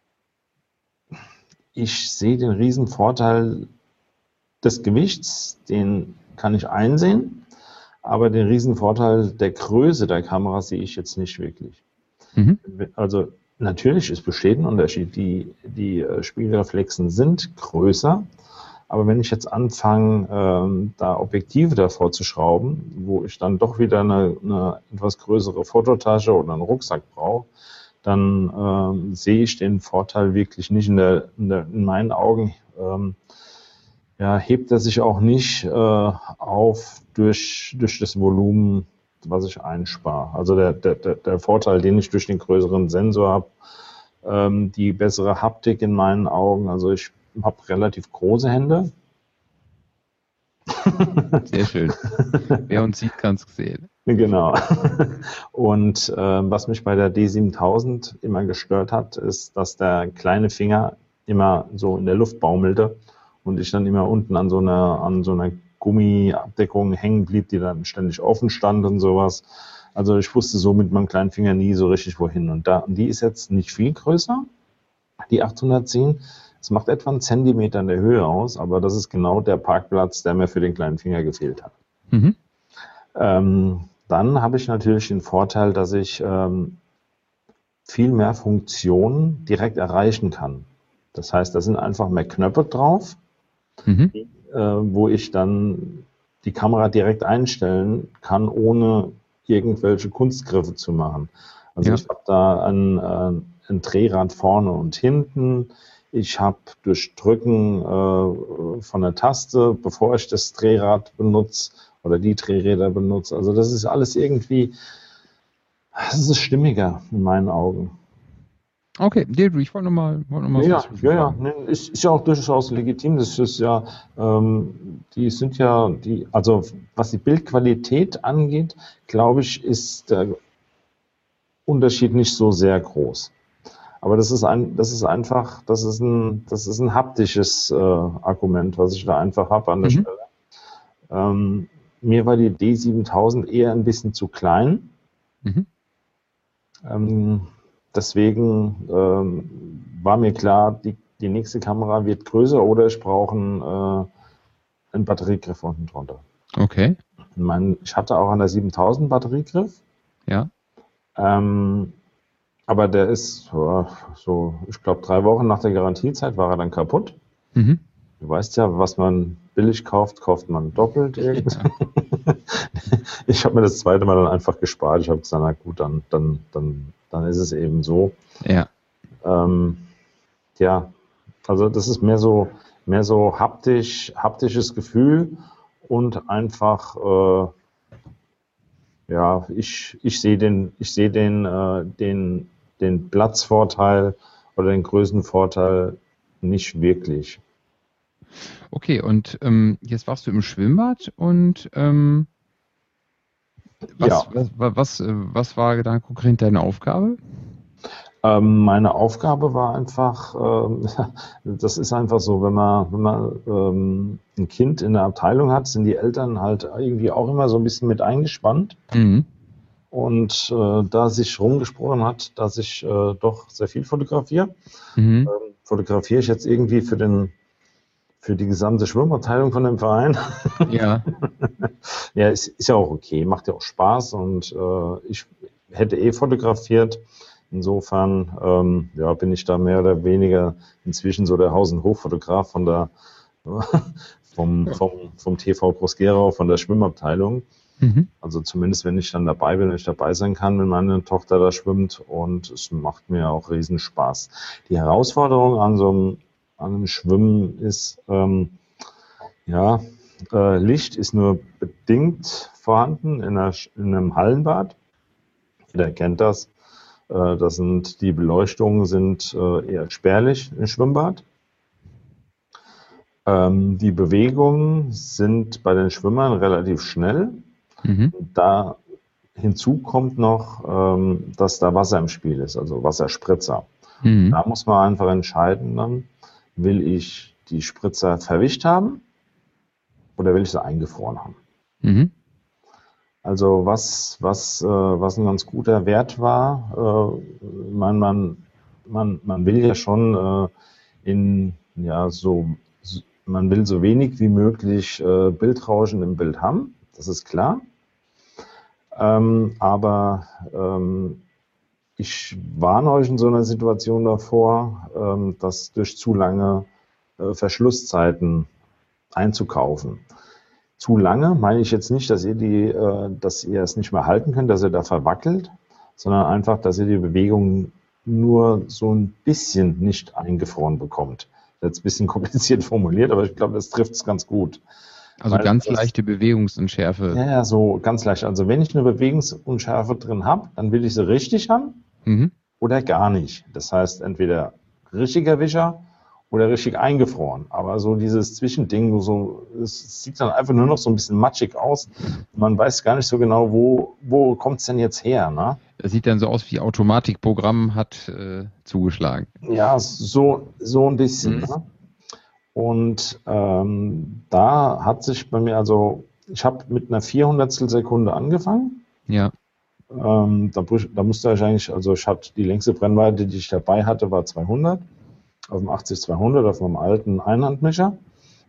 ich sehe den riesen Vorteil des Gewichts, den kann ich einsehen, aber den riesen Vorteil der Größe der Kamera sehe ich jetzt nicht wirklich. Also natürlich, es besteht ein Unterschied. Die Spiegelreflexen sind größer, aber wenn ich jetzt anfange, da Objektive davor zu schrauben, wo ich dann doch wieder eine etwas größere Fototasche oder einen Rucksack brauche, dann sehe ich den Vorteil wirklich nicht. In meinen Augen hebt er sich auch nicht auf durch das Volumen, was ich einspare. Also der Vorteil, den ich durch den größeren Sensor habe, die bessere Haptik in meinen Augen. Also ich habe relativ große Hände. Sehr schön. Wer uns sieht, kann es sehen. Genau. Und was mich bei der D7000 immer gestört hat, ist, dass der kleine Finger immer so in der Luft baumelte und ich dann immer unten an so einer Gummiabdeckung hängen blieb, die dann ständig offen stand und sowas. Also ich wusste so mit meinem kleinen Finger nie so richtig wohin. Und die ist jetzt nicht viel größer, die 810. Es macht etwa einen Zentimeter in der Höhe aus, aber das ist genau der Parkplatz, der mir für den kleinen Finger gefehlt hat. Dann habe ich natürlich den Vorteil, dass ich viel mehr Funktionen direkt erreichen kann. Das heißt, da sind einfach mehr Knöpfe drauf, wo ich dann die Kamera direkt einstellen kann, ohne irgendwelche Kunstgriffe zu machen. Also ich habe da ein Drehrad vorne und hinten. Ich habe durch Drücken von der Taste, bevor ich das Drehrad benutze oder die Drehräder benutze. Also das ist alles irgendwie, das ist stimmiger in meinen Augen. Okay, Deirdre, ich wollte nochmal Ja, ist ja auch durchaus legitim. Das ist ja, also was die Bildqualität angeht, glaube ich, ist der Unterschied nicht so sehr groß. Aber das ist ein haptisches Argument, was ich da einfach habe an der Stelle. Mir war die D7000 eher ein bisschen zu klein. Deswegen war mir klar, die nächste Kamera wird größer oder ich brauche einen Batteriegriff unten drunter. Okay. Ich hatte auch an der 7000 Batteriegriff, Ja. aber der ist so, ich glaube 3 Wochen nach der Garantiezeit war er dann kaputt. Mhm. Du weißt ja, was man billig kauft, kauft man doppelt. Ja. Ich habe mir das zweite Mal dann einfach gespart. Ich habe gesagt, na gut, dann ist es eben so. Ja. Ja, also das ist mehr so haptisches Gefühl und einfach, ja, ich sehe den Platzvorteil oder den Größenvorteil nicht wirklich. Okay, und jetzt warst du im Schwimmbad und was war dann konkret deine Aufgabe? Meine Aufgabe war einfach, das ist einfach so, wenn man ein Kind in der Abteilung hat, sind die Eltern halt irgendwie auch immer so ein bisschen mit eingespannt. Mhm. Und da sich rumgesprochen hat, dass ich doch sehr viel fotografiere, Mhm. fotografiere ich jetzt irgendwie für die gesamte Schwimmabteilung von dem Verein. Ja. Ja, ist ja auch okay, macht ja auch Spaß und ich hätte fotografiert. Insofern ja, bin ich da mehr oder weniger inzwischen so der Haus- und Hoffotograf vom TV Groß-Gerau, von der Schwimmabteilung. Mhm. Also zumindest, wenn ich dann dabei bin, wenn ich dabei sein kann, wenn meine Tochter da schwimmt, und es macht mir auch riesen Spaß. Die Herausforderung an einem Schwimmen ist, ja, Licht ist nur bedingt vorhanden in einem Hallenbad. Jeder kennt das. Die Beleuchtungen sind eher spärlich im Schwimmbad. Die Bewegungen sind bei den Schwimmern relativ schnell. Mhm. Da hinzu kommt noch, dass da Wasser im Spiel ist, also Wasserspritzer. Mhm. Da muss man einfach entscheiden dann, will ich die Spritzer verwischt haben oder will ich sie eingefroren haben? Mhm. Also was ein ganz guter Wert war, man will ja schon man will so wenig wie möglich Bildrauschen im Bild haben, das ist klar. Aber ich warne euch in so einer Situation davor, dass durch zu lange Verschlusszeiten einzukaufen. Zu lange meine ich jetzt nicht, dass ihr es nicht mehr halten könnt, dass ihr da verwackelt, sondern einfach, dass ihr die Bewegung nur so ein bisschen nicht eingefroren bekommt. Jetzt ein bisschen kompliziert formuliert, aber ich glaube, das trifft es ganz gut. Also ganz leichte Bewegungsunschärfe. Ja, so ganz leicht. Also wenn ich eine Bewegungsunschärfe drin habe, dann will ich sie richtig haben oder gar nicht. Das heißt, entweder richtiger Wischer oder richtig eingefroren. Aber so dieses Zwischending, es sieht dann einfach nur noch so ein bisschen matschig aus. Man weiß gar nicht so genau, wo kommt es denn jetzt her, ne? Das sieht dann so aus wie Automatikprogramm hat zugeschlagen. Ja, so ein bisschen. Ne? Und da hat sich bei mir, also ich habe mit einer 400stel Sekunde angefangen. Ja. Da musste ich eigentlich, also ich hatte die längste Brennweite, die ich dabei hatte, war 200, auf dem 80-200, auf meinem alten Einhandmischer.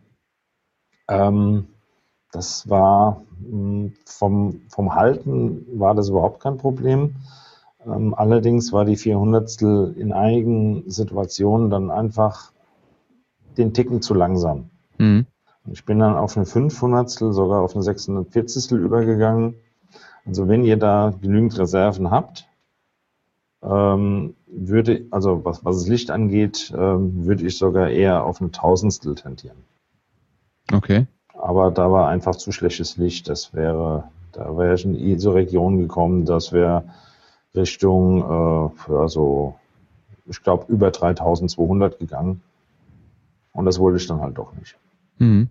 Das war vom Halten war das überhaupt kein Problem. Allerdings war die 400stel in einigen Situationen dann einfach den Ticken zu langsam. Mhm. Ich bin dann auf eine 500stel, sogar auf eine 640stel übergegangen. Also wenn ihr da genügend Reserven habt, was das Licht angeht, würde ich sogar eher auf eine 1000stel tendieren. Okay. Aber da war einfach zu schlechtes Licht. Da wäre ich in diese Region gekommen, das wäre Richtung, ich glaube, über 3200 gegangen. Und das wollte ich dann halt doch nicht. Mhm.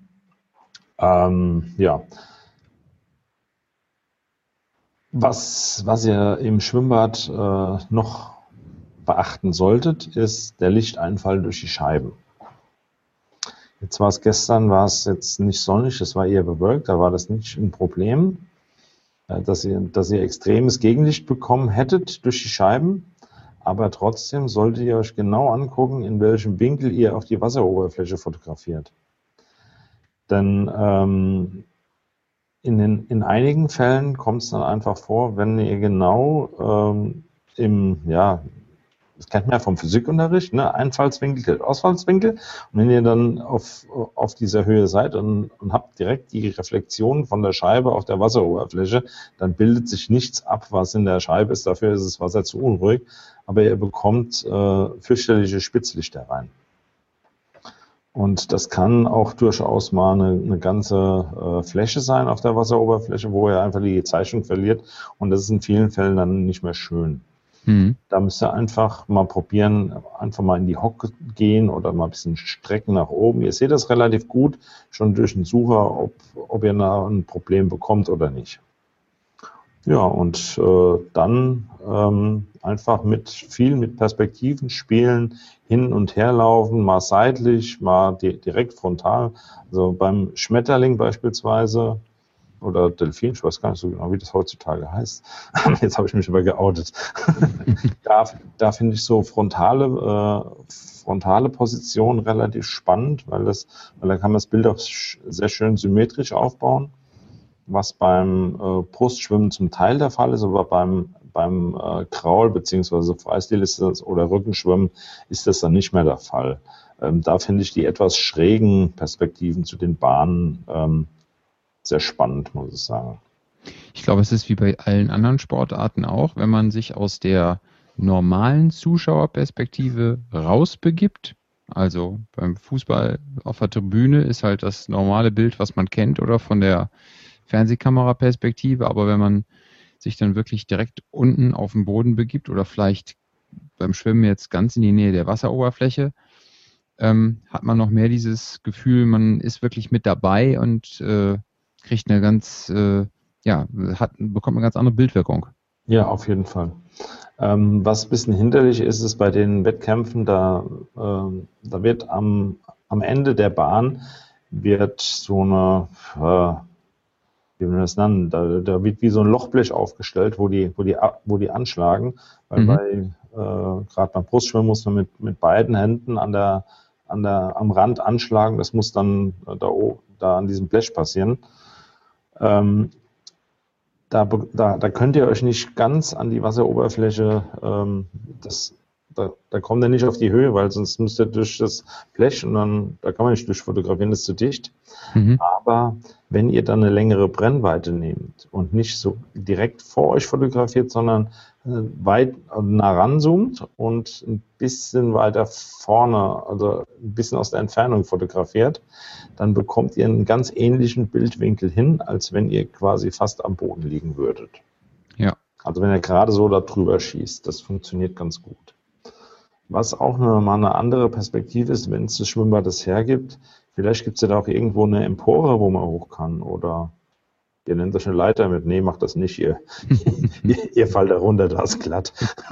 Ja. Was ihr im Schwimmbad noch beachten solltet, ist der Lichteinfall durch die Scheiben. Gestern war es jetzt nicht sonnig, es war eher bewölkt, da war das nicht ein Problem, dass ihr extremes Gegenlicht bekommen hättet durch die Scheiben. aber trotzdem solltet ihr euch genau angucken, in welchem Winkel ihr auf die Wasseroberfläche fotografiert. Denn in einigen Fällen kommt es dann einfach vor, wenn ihr genau das kennt man ja vom Physikunterricht, ne? Einfallswinkel gilt Ausfallswinkel. Und wenn ihr dann auf dieser Höhe seid und habt direkt die Reflexion von der Scheibe auf der Wasseroberfläche, dann bildet sich nichts ab, was in der Scheibe ist. Dafür ist das Wasser zu unruhig. Aber ihr bekommt fürchterliche Spitzlichter rein. Und das kann auch durchaus mal eine ganze Fläche sein auf der Wasseroberfläche, wo ihr einfach die Zeichnung verliert. Und das ist in vielen Fällen dann nicht mehr schön. Da müsst ihr einfach mal probieren, einfach mal in die Hocke gehen oder mal ein bisschen strecken nach oben. Ihr seht das relativ gut schon durch den Sucher, ob ihr da ein Problem bekommt oder nicht. Ja, und dann einfach mit Perspektiven spielen, hin und her laufen, mal seitlich, mal direkt frontal. Also beim Schmetterling beispielsweise oder Delfin, ich weiß gar nicht so genau, wie das heutzutage heißt. Jetzt habe ich mich aber geoutet. Da finde ich so frontale Position relativ spannend, weil da kann man das Bild auch sehr schön symmetrisch aufbauen, was beim Brustschwimmen zum Teil der Fall ist, aber beim Kraul- bzw. Freistil oder Rückenschwimmen ist das dann nicht mehr der Fall. Da finde ich die etwas schrägen Perspektiven zu den Bahnen sehr spannend, muss ich sagen. Ich glaube, es ist wie bei allen anderen Sportarten auch, wenn man sich aus der normalen Zuschauerperspektive rausbegibt. Also beim Fußball auf der Tribüne ist halt das normale Bild, was man kennt, oder von der Fernsehkameraperspektive. Aber wenn man sich dann wirklich direkt unten auf den Boden begibt oder vielleicht beim Schwimmen jetzt ganz in die Nähe der Wasseroberfläche, hat man noch mehr dieses Gefühl, man ist wirklich mit dabei und kriegt eine bekommt eine ganz andere Bildwirkung. Ja, auf jeden Fall. Was ein bisschen hinderlich ist, ist bei den Wettkämpfen, da wird am Ende der Bahn wird so eine, wie wir das nennen, da wird wie so ein Lochblech aufgestellt, wo die anschlagen, weil gerade beim Brustschwimmen muss man mit beiden Händen am Rand anschlagen. Das muss dann da an diesem Blech passieren. Da könnt ihr euch nicht ganz an die Wasseroberfläche, da kommt ihr nicht auf die Höhe, weil sonst müsst ihr durch das Blech und dann, da kann man nicht durchfotografieren, das ist zu dicht. Aber wenn ihr dann eine längere Brennweite nehmt und nicht so direkt vor euch fotografiert, sondern weit nah ranzoomt und ein bisschen weiter vorne, also ein bisschen aus der Entfernung fotografiert, dann bekommt ihr einen ganz ähnlichen Bildwinkel hin, als wenn ihr quasi fast am Boden liegen würdet. Ja. Also wenn ihr gerade so da drüber schießt, das funktioniert ganz gut. Was auch mal eine andere Perspektive ist, wenn es das Schwimmbad das hergibt, vielleicht gibt es ja da auch irgendwo eine Empore, wo man hoch kann, oder ihr nehmt euch eine Leiter mit. Nee, macht das nicht, ihr fallt da runter, da ist glatt.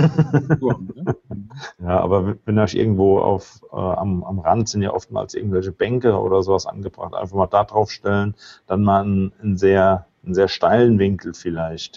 Ja, aber wenn euch irgendwo am Rand sind ja oftmals irgendwelche Bänke oder sowas angebracht, einfach mal da drauf stellen, dann mal einen sehr steilen Winkel vielleicht.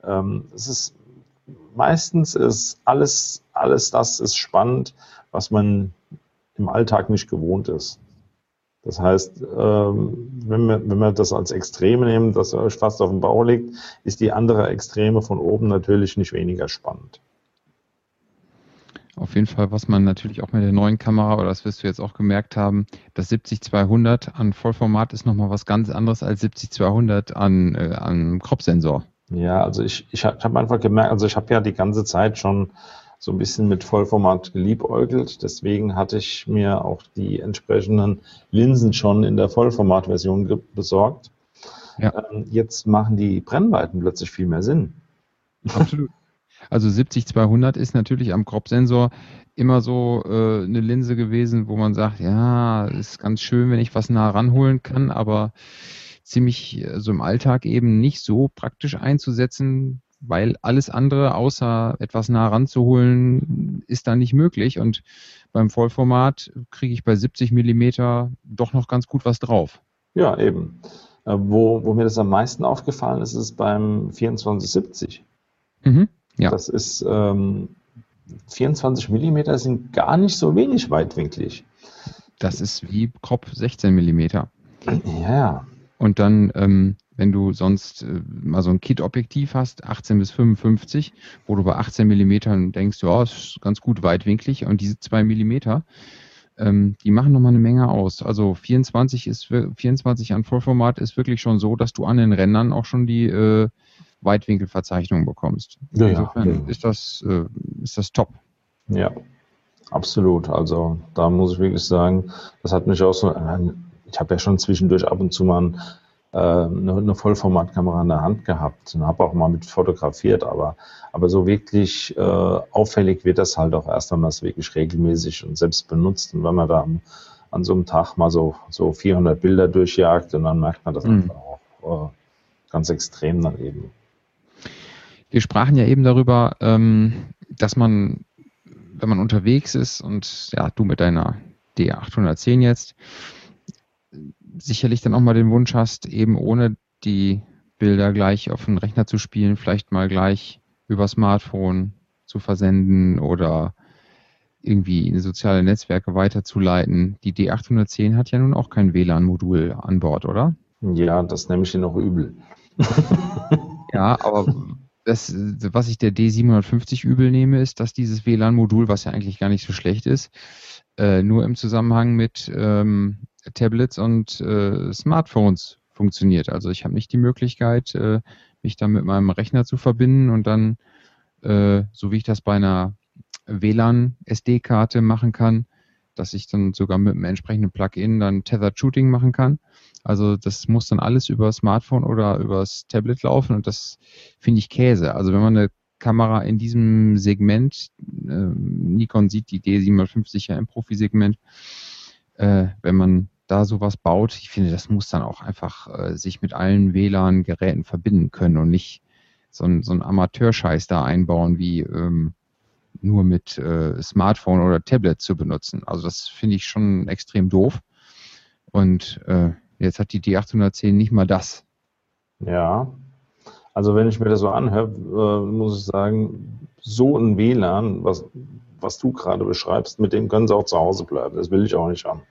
Meistens ist alles das ist spannend, was man im Alltag nicht gewohnt ist. Das heißt, wenn wir das als Extreme nehmen, dass ihr euch fast auf den Bauch legt, ist die andere Extreme von oben natürlich nicht weniger spannend. Auf jeden Fall, was man natürlich auch mit der neuen Kamera, oder das wirst du jetzt auch gemerkt haben, das 70-200 an Vollformat ist nochmal was ganz anderes als 70-200 an Crop-Sensor. Ja, also ich habe einfach gemerkt, also ich habe ja die ganze Zeit schon so ein bisschen mit Vollformat geliebäugelt, deswegen hatte ich mir auch die entsprechenden Linsen schon in der Vollformat-Version besorgt. Ja. Jetzt machen die Brennweiten plötzlich viel mehr Sinn. Absolut. Also 70-200 ist natürlich am Crop-Sensor immer so eine Linse gewesen, wo man sagt, ja, ist ganz schön, wenn ich was nah ranholen kann, aber ziemlich so im Alltag eben nicht so praktisch einzusetzen, weil alles andere außer etwas nah ranzuholen ist da nicht möglich. Und beim Vollformat kriege ich bei 70 Millimeter doch noch ganz gut was drauf. Ja, eben. Wo mir das am meisten aufgefallen ist, ist beim 24-70. Ja. Das ist 24 Millimeter sind gar nicht so wenig weitwinklig. Das ist wie grob 16 Millimeter. Ja, Und dann, wenn du sonst mal so ein Kit-Objektiv hast, 18 bis 55, wo du bei 18 Millimetern denkst, ja, ist ganz gut weitwinklig, und diese 2 Millimeter, die machen nochmal eine Menge aus. Also 24 an Vollformat ist wirklich schon so, dass du an den Rändern auch schon die Weitwinkelverzeichnung bekommst. ja, Insofern ist das top. ja, absolut. Also da muss ich wirklich sagen, das hat mich auch so, ich habe ja schon zwischendurch ab und zu mal eine Vollformatkamera in der Hand gehabt und habe auch mal mit fotografiert, aber so wirklich auffällig wird das halt auch erst, wenn man es wirklich regelmäßig und selbst benutzt, und wenn man da an so einem Tag mal so 400 Bilder durchjagt, und dann merkt man das einfach auch ganz extrem dann eben. Wir sprachen ja eben darüber, dass man, wenn man unterwegs ist, und ja, du mit deiner D810 jetzt, sicherlich dann auch mal den Wunsch hast, eben ohne die Bilder gleich auf den Rechner zu spielen, vielleicht mal gleich über Smartphone zu versenden oder irgendwie in soziale Netzwerke weiterzuleiten. Die D810 hat ja nun auch kein WLAN-Modul an Bord, oder? Ja, das nehme ich dir noch übel. Ja, aber was ich der D750 übel nehme, ist, dass dieses WLAN-Modul, was ja eigentlich gar nicht so schlecht ist, nur im Zusammenhang mit Tablets und Smartphones funktioniert. Also ich habe nicht die Möglichkeit, mich da mit meinem Rechner zu verbinden und dann, so wie ich das bei einer WLAN-SD-Karte machen kann, dass ich dann sogar mit einem entsprechenden Plugin dann Tethered Shooting machen kann. Also das muss dann alles über Smartphone oder übers Tablet laufen, und das finde ich Käse. Also wenn man eine Kamera in diesem Segment, Nikon sieht die D750 ja im Profisegment, wenn man da sowas baut, ich finde, das muss dann auch einfach sich mit allen WLAN-Geräten verbinden können und nicht so ein Amateurscheiß da einbauen, wie nur mit Smartphone oder Tablet zu benutzen. Also das finde ich schon extrem doof. Und jetzt hat die D810 nicht mal das. Ja, also wenn ich mir das so anhöre, muss ich sagen, so ein WLAN, was du gerade beschreibst, mit dem können sie auch zu Hause bleiben. Das will ich auch nicht haben.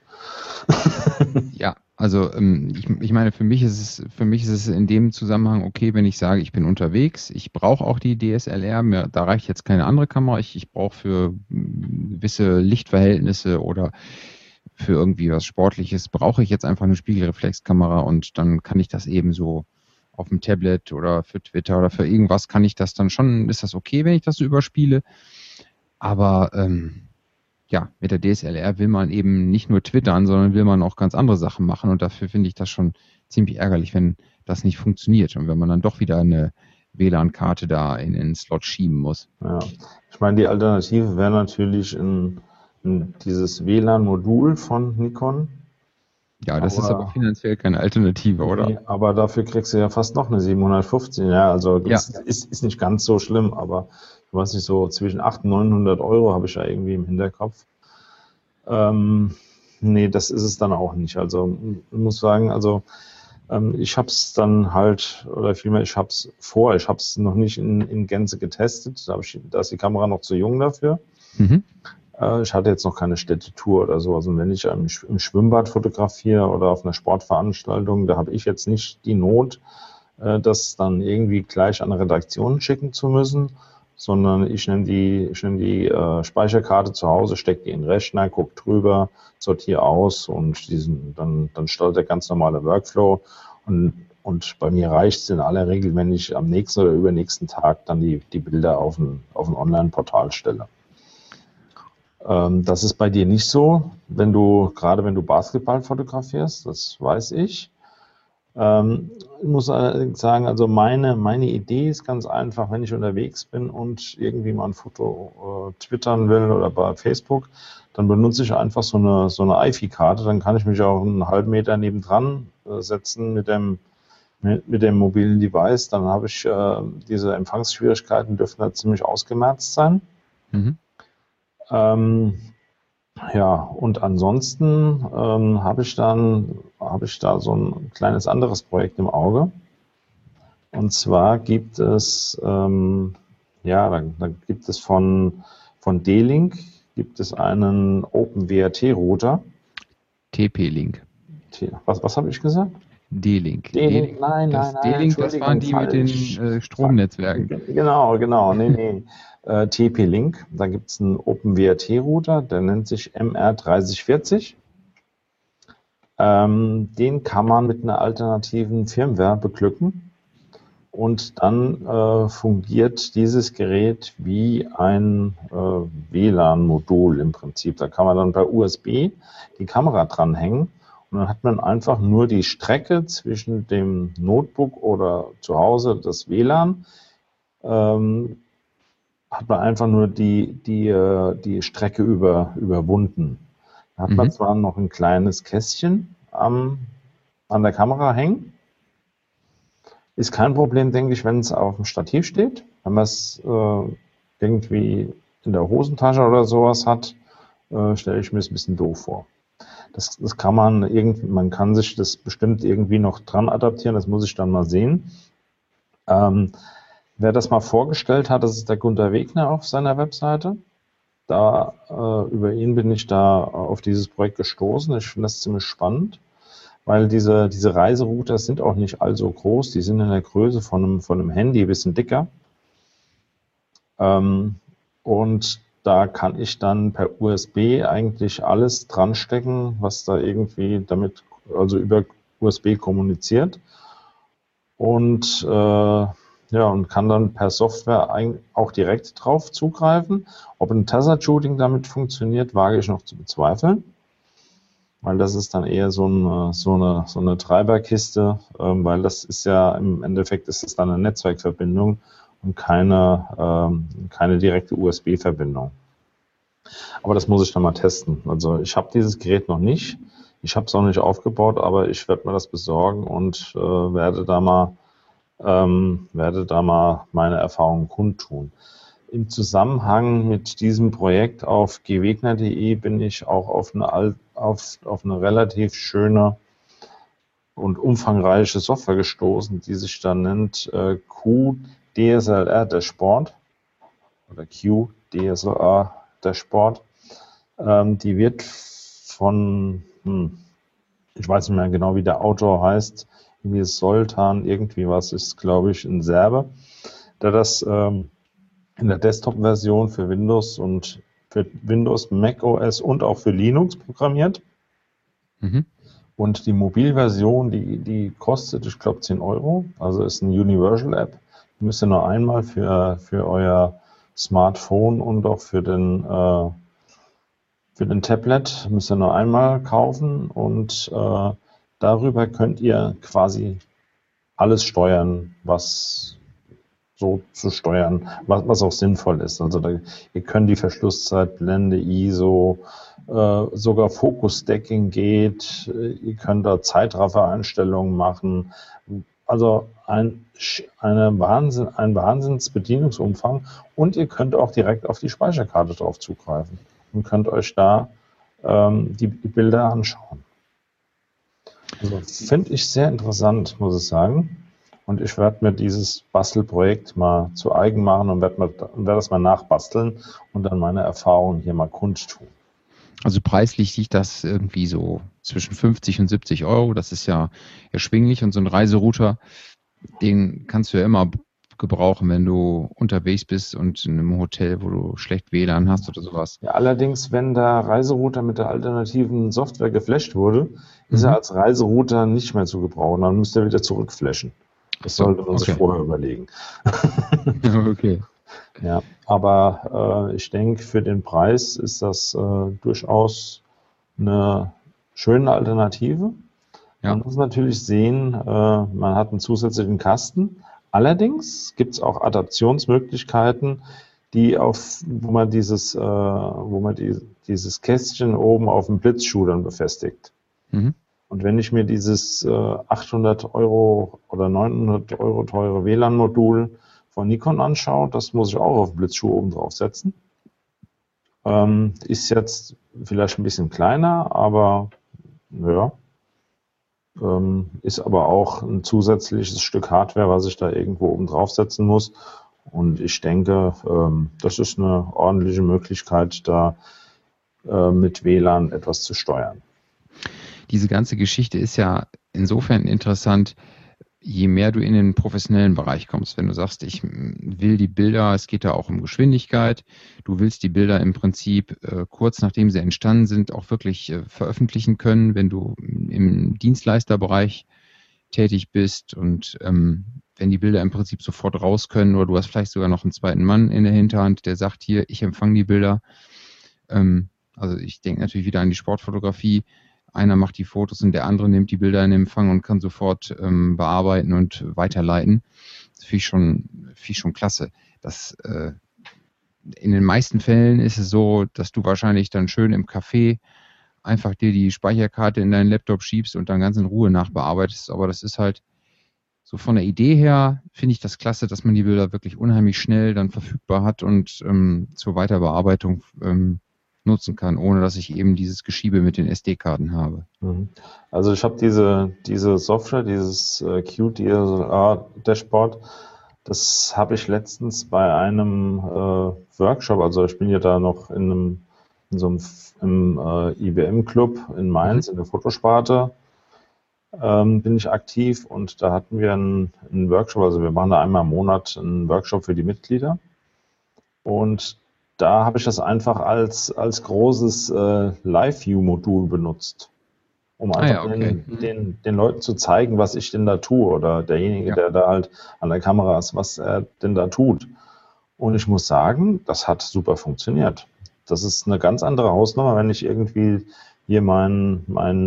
Ja, also ich meine, für mich ist es in dem Zusammenhang okay, wenn ich sage, ich bin unterwegs, ich brauche auch die DSLR, da reicht jetzt keine andere Kamera, ich brauche für gewisse Lichtverhältnisse oder für irgendwie was Sportliches, brauche ich jetzt einfach eine Spiegelreflexkamera, und dann kann ich das eben so auf dem Tablet oder für Twitter oder für irgendwas kann ich das dann schon, ist das okay, wenn ich das so überspiele, aber ja, mit der DSLR will man eben nicht nur twittern, sondern will man auch ganz andere Sachen machen, und dafür finde ich das schon ziemlich ärgerlich, wenn das nicht funktioniert und wenn man dann doch wieder eine WLAN-Karte da in den Slot schieben muss. Ja. Ich meine, die Alternative wäre natürlich dieses WLAN-Modul von Nikon. Ja, das ist aber finanziell keine Alternative, oder? Nee, aber dafür kriegst du ja fast noch eine 750. Ja, also Ja. ist nicht ganz so schlimm, aber ich weiß nicht, so zwischen 800 und 900 Euro habe ich ja irgendwie im Hinterkopf. Nee, das ist es dann auch nicht. Also ich muss sagen, also ich habe es dann halt, oder vielmehr, ich habe es noch nicht in Gänze getestet. Da ist die Kamera noch zu jung dafür. Mhm. Ich hatte jetzt noch keine Städtetour oder sowas. Und wenn ich im Schwimmbad fotografiere oder auf einer Sportveranstaltung, da habe ich jetzt nicht die Not, das dann irgendwie gleich an eine Redaktion schicken zu müssen, sondern ich nehme die Speicherkarte zu Hause, stecke die in den Rechner, gucke drüber, sortiere aus, und dann startet der ganz normale Workflow. Und bei mir reicht es in aller Regel, wenn ich am nächsten oder übernächsten Tag dann die Bilder auf ein Online-Portal stelle. Das ist bei dir nicht so, gerade wenn du Basketball fotografierst, das weiß ich. Ich muss allerdings sagen, also meine Idee ist ganz einfach, wenn ich unterwegs bin und irgendwie mal ein Foto twittern will oder bei Facebook, dann benutze ich einfach so eine iFi-Karte, dann kann ich mich auch einen halben Meter nebendran setzen mit dem mobilen Device, dann habe ich diese Empfangsschwierigkeiten dürfen da ziemlich ausgemerzt sein. Mhm. Ja, und ansonsten habe ich da so ein kleines anderes Projekt im Auge. Und zwar gibt es, da gibt es von Von D-Link gibt es einen OpenWRT-Router. TP-Link. Was habe ich gesagt? D-Link. D-Link, nein, D-Link, das waren die falsch. mit den Stromnetzwerken. Genau, nee. TP-Link, da gibt es einen OpenWRT-Router, der nennt sich MR3040. Den kann man mit einer alternativen Firmware beglücken und dann fungiert dieses Gerät wie ein WLAN-Modul im Prinzip. Da kann man dann per USB die Kamera dranhängen und dann hat man einfach nur die Strecke zwischen dem Notebook oder zu Hause das WLAN, hat man einfach nur die Strecke überwunden. Da hat man zwar noch ein kleines Kästchen an der Kamera hängen. Ist kein Problem, denke ich, wenn es auf dem Stativ steht. Wenn man es irgendwie in der Hosentasche oder sowas hat, stelle ich mir es ein bisschen doof vor. Das kann man kann sich das bestimmt irgendwie noch dran adaptieren, das muss ich dann mal sehen. Wer das mal vorgestellt hat, das ist der Gunter Wegner auf seiner Webseite. Über ihn bin ich da auf dieses Projekt gestoßen. Ich finde das ziemlich spannend, weil diese Reiserouter sind auch nicht allzu groß. Die sind in der Größe von einem Handy, ein bisschen dicker. Und da kann ich dann per USB eigentlich alles dran stecken, was da irgendwie damit, also über USB kommuniziert. Und und kann dann per Software auch direkt drauf zugreifen. Ob ein Taser-Shooting damit funktioniert, wage ich noch zu bezweifeln, weil das ist dann eher so eine Treiberkiste, weil das ist ja im Endeffekt ist es dann eine Netzwerkverbindung und keine direkte USB-Verbindung. Aber das muss ich dann mal testen. Also ich habe dieses Gerät noch nicht, ich habe es auch nicht aufgebaut, aber ich werde mir das besorgen und werde da mal meine Erfahrungen kundtun. Im Zusammenhang mit diesem Projekt auf gwegner.de bin ich auch auf eine relativ schöne und umfangreiche Software gestoßen, die sich dann nennt QDSLR Dashboard oder QDSLR Dashboard. Die wird von, ich weiß nicht mehr genau, wie der Autor heißt, irgendwie Soltan, irgendwie was ist, glaube ich, ein Serbe, der das in der Desktop-Version für Windows, Mac OS und auch für Linux programmiert. Und die Mobilversion, die kostet, ich glaube, 10 €. Also ist eine Universal-App. Die müsst ihr nur einmal für euer Smartphone und auch für den Tablet müsst ihr nur einmal kaufen und darüber könnt ihr quasi alles steuern, was so zu steuern, was auch sinnvoll ist. Also ihr könnt die Verschlusszeit, Blende, ISO, sogar Focus-Stacking geht, ihr könnt da Zeitraffer-Einstellungen machen. Also ein Wahnsinnsbedienungsumfang und ihr könnt auch direkt auf die Speicherkarte drauf zugreifen und könnt euch da die Bilder anschauen. Also finde ich sehr interessant, muss ich sagen. Und ich werde mir dieses Bastelprojekt mal zu eigen machen und werde das mal nachbasteln und dann meine Erfahrungen hier mal kundtun. Also preislich liegt das irgendwie so zwischen 50 und 70 €. Das ist ja erschwinglich und so ein Reiserouter, den kannst du ja immer gebrauchen, wenn du unterwegs bist und in einem Hotel, wo du schlecht WLAN hast oder sowas. Ja, allerdings, wenn der Reiserouter mit der alternativen Software geflasht wurde, ist er als Reiserouter nicht mehr zu gebrauchen. Dann müsst ihr wieder zurückflashen. Das sollte man sich vorher überlegen. Okay. Ja, aber ich denke, für den Preis ist das durchaus eine schöne Alternative. Ja. Man muss natürlich sehen, man hat einen zusätzlichen Kasten. Allerdings gibt es auch Adaptionsmöglichkeiten, wo man dieses Kästchen oben auf dem Blitzschuh befestigt. Und wenn ich mir dieses 800 € oder 900 € teure WLAN-Modul von Nikon anschaue, das muss ich auch auf den Blitzschuh oben drauf setzen. Ist jetzt vielleicht ein bisschen kleiner, aber ja, ist aber auch ein zusätzliches Stück Hardware, was ich da irgendwo oben draufsetzen muss. Und ich denke, das ist eine ordentliche Möglichkeit, da mit WLAN etwas zu steuern. Diese ganze Geschichte ist ja insofern interessant, je mehr du in den professionellen Bereich kommst. Wenn du sagst, ich will die Bilder, es geht da auch um Geschwindigkeit, du willst die Bilder im Prinzip kurz nachdem sie entstanden sind, auch wirklich veröffentlichen können, wenn du im Dienstleisterbereich tätig bist und wenn die Bilder im Prinzip sofort raus können oder du hast vielleicht sogar noch einen zweiten Mann in der Hinterhand, der sagt, hier, ich empfange die Bilder. Also ich denke natürlich wieder an die Sportfotografie. Einer macht die Fotos und der andere nimmt die Bilder in Empfang und kann sofort bearbeiten und weiterleiten. Das finde ich schon klasse. In den meisten Fällen ist es so, dass du wahrscheinlich dann schön im Café einfach dir die Speicherkarte in deinen Laptop schiebst und dann ganz in Ruhe nachbearbeitest. Aber das ist halt so von der Idee her, finde ich das klasse, dass man die Bilder wirklich unheimlich schnell dann verfügbar hat und zur Weiterbearbeitung nutzen kann, ohne dass ich eben dieses Geschiebe mit den SD-Karten habe. Also ich habe diese Software, dieses QDSLR-Dashboard, das habe ich letztens bei einem Workshop, also ich bin ja da noch im IBM-Club in Mainz in der Fotosparte, bin ich aktiv und da hatten wir einen Workshop, also wir machen da einmal im Monat einen Workshop für die Mitglieder und da habe ich das einfach als großes Live-View-Modul benutzt, um einfach den Leuten zu zeigen, was ich denn da tue oder derjenige, der da halt an der Kamera ist, was er denn da tut. Und ich muss sagen, das hat super funktioniert. Das ist eine ganz andere Hausnummer, wenn ich irgendwie hier mein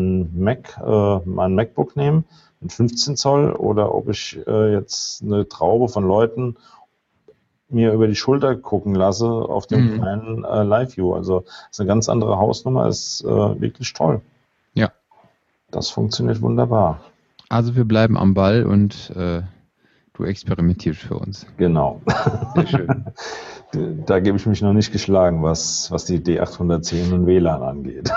MacBook nehme mit 15 Zoll oder ob ich jetzt eine Traube von Leuten mir über die Schulter gucken lasse auf dem kleinen Live-View. Also das ist eine ganz andere Hausnummer, ist wirklich toll. Ja. Das funktioniert wunderbar. Also wir bleiben am Ball und du experimentierst für uns. Genau. Sehr schön. Da gebe ich mich noch nicht geschlagen, was die D810 und WLAN angeht.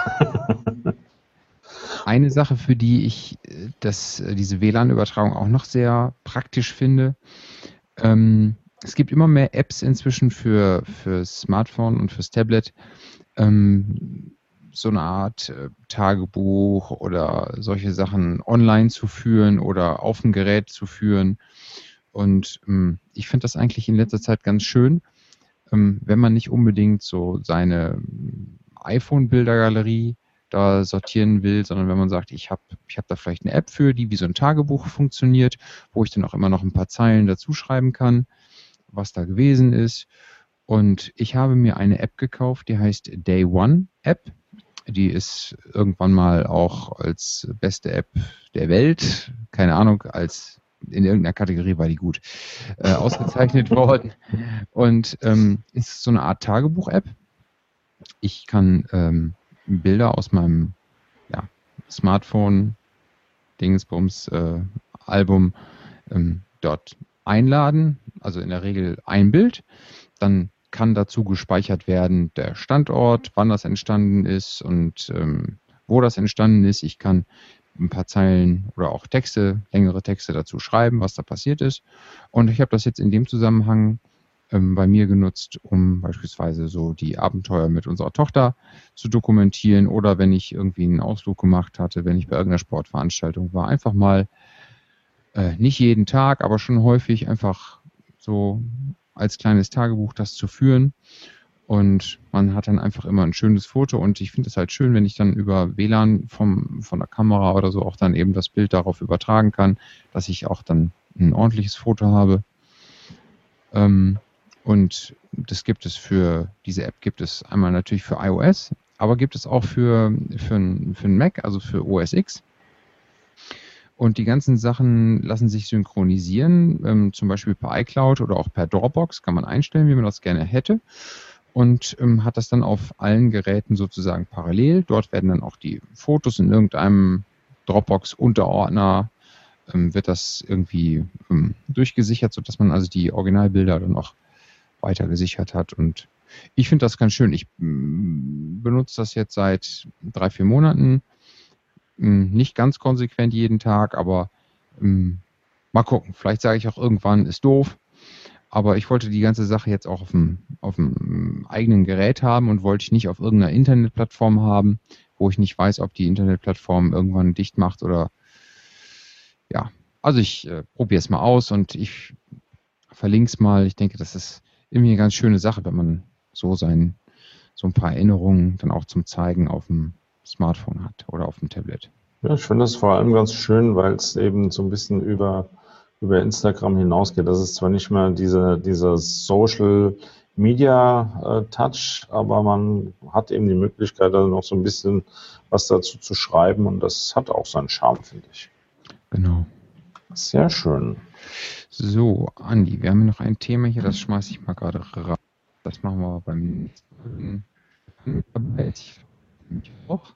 Eine Sache, für die ich diese WLAN-Übertragung auch noch sehr praktisch finde, es gibt immer mehr Apps inzwischen für Smartphone und fürs Tablet, so eine Art Tagebuch oder solche Sachen online zu führen oder auf dem Gerät zu führen. Und ich finde das eigentlich in letzter Zeit ganz schön, wenn man nicht unbedingt so seine iPhone-Bildergalerie da sortieren will, sondern wenn man sagt, ich hab da vielleicht eine App für, die wie so ein Tagebuch funktioniert, wo ich dann auch immer noch ein paar Zeilen dazu schreiben kann, was da gewesen ist. Und ich habe mir eine App gekauft, die heißt Day One App. Die ist irgendwann mal auch als beste App der Welt, keine Ahnung, in irgendeiner Kategorie war die gut, ausgezeichnet worden. Und ist so eine Art Tagebuch-App. Ich kann Bilder aus meinem Smartphone, Dingsbums, Album dort einladen, also in der Regel ein Bild, dann kann dazu gespeichert werden der Standort, wann das entstanden ist und wo das entstanden ist. Ich kann ein paar Zeilen oder auch längere Texte dazu schreiben, was da passiert ist. Und ich habe das jetzt in dem Zusammenhang bei mir genutzt, um beispielsweise so die Abenteuer mit unserer Tochter zu dokumentieren oder wenn ich irgendwie einen Ausflug gemacht hatte, wenn ich bei irgendeiner Sportveranstaltung war, einfach mal nicht jeden Tag, aber schon häufig einfach so als kleines Tagebuch das zu führen. Und man hat dann einfach immer ein schönes Foto und ich finde es halt schön, wenn ich dann über WLAN von der Kamera oder so auch dann eben das Bild darauf übertragen kann, dass ich auch dann ein ordentliches Foto habe. Und diese App gibt es einmal natürlich für iOS, aber gibt es auch für einen Mac, also für OS X. Und die ganzen Sachen lassen sich synchronisieren, zum Beispiel per iCloud oder auch per Dropbox, kann man einstellen, wie man das gerne hätte. Und hat das dann auf allen Geräten sozusagen parallel. Dort werden dann auch die Fotos in irgendeinem Dropbox-Unterordner, wird das irgendwie durchgesichert, sodass man also die Originalbilder dann auch weiter gesichert hat. Und ich finde das ganz schön. Ich benutze das jetzt seit 3-4 Monaten. Nicht ganz konsequent jeden Tag, aber mal gucken. Vielleicht sage ich auch irgendwann, ist doof. aber ich wollte die ganze Sache jetzt auch auf dem eigenen Gerät haben und wollte ich nicht auf irgendeiner Internetplattform haben, wo ich nicht weiß, ob die Internetplattform irgendwann dicht macht oder ja. Also ich probiere es mal aus und ich verlinke es mal. Ich denke, das ist irgendwie eine ganz schöne Sache, wenn man so ein paar Erinnerungen dann auch zum Zeigen auf dem Smartphone hat oder auf dem Tablet. Ja, ich finde das vor allem ganz schön, weil es eben so ein bisschen über Instagram hinausgeht. Das ist zwar nicht mehr dieser Social Media Touch, aber man hat eben die Möglichkeit, da noch so ein bisschen was dazu zu schreiben und das hat auch seinen Charme, finde ich. Genau. Sehr schön. So, Andi, wir haben noch ein Thema hier, das schmeiße ich mal gerade raus. Das machen wir beim nächsten auch.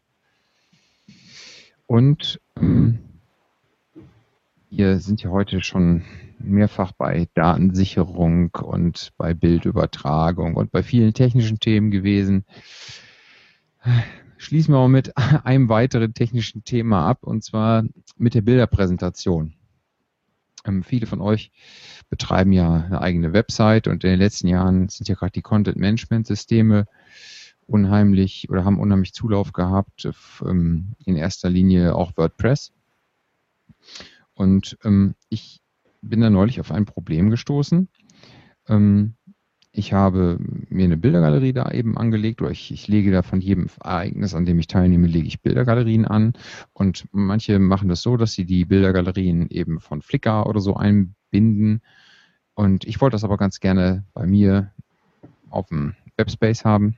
Und wir sind ja heute schon mehrfach bei Datensicherung und bei Bildübertragung und bei vielen technischen Themen gewesen. Schließen wir mal mit einem weiteren technischen Thema ab, und zwar mit der Bilderpräsentation. Viele von euch betreiben ja eine eigene Website und in den letzten Jahren sind ja gerade die Content-Management-Systeme unheimlich oder haben unheimlich Zulauf gehabt, in erster Linie auch WordPress. Und ich bin da neulich auf ein Problem gestoßen. Ich habe mir eine Bildergalerie da eben angelegt, oder ich lege da von jedem Ereignis, an dem ich teilnehme, lege ich Bildergalerien an. Und manche machen das so, dass sie die Bildergalerien eben von Flickr oder so einbinden. Und ich wollte das aber ganz gerne bei mir auf dem Webspace haben.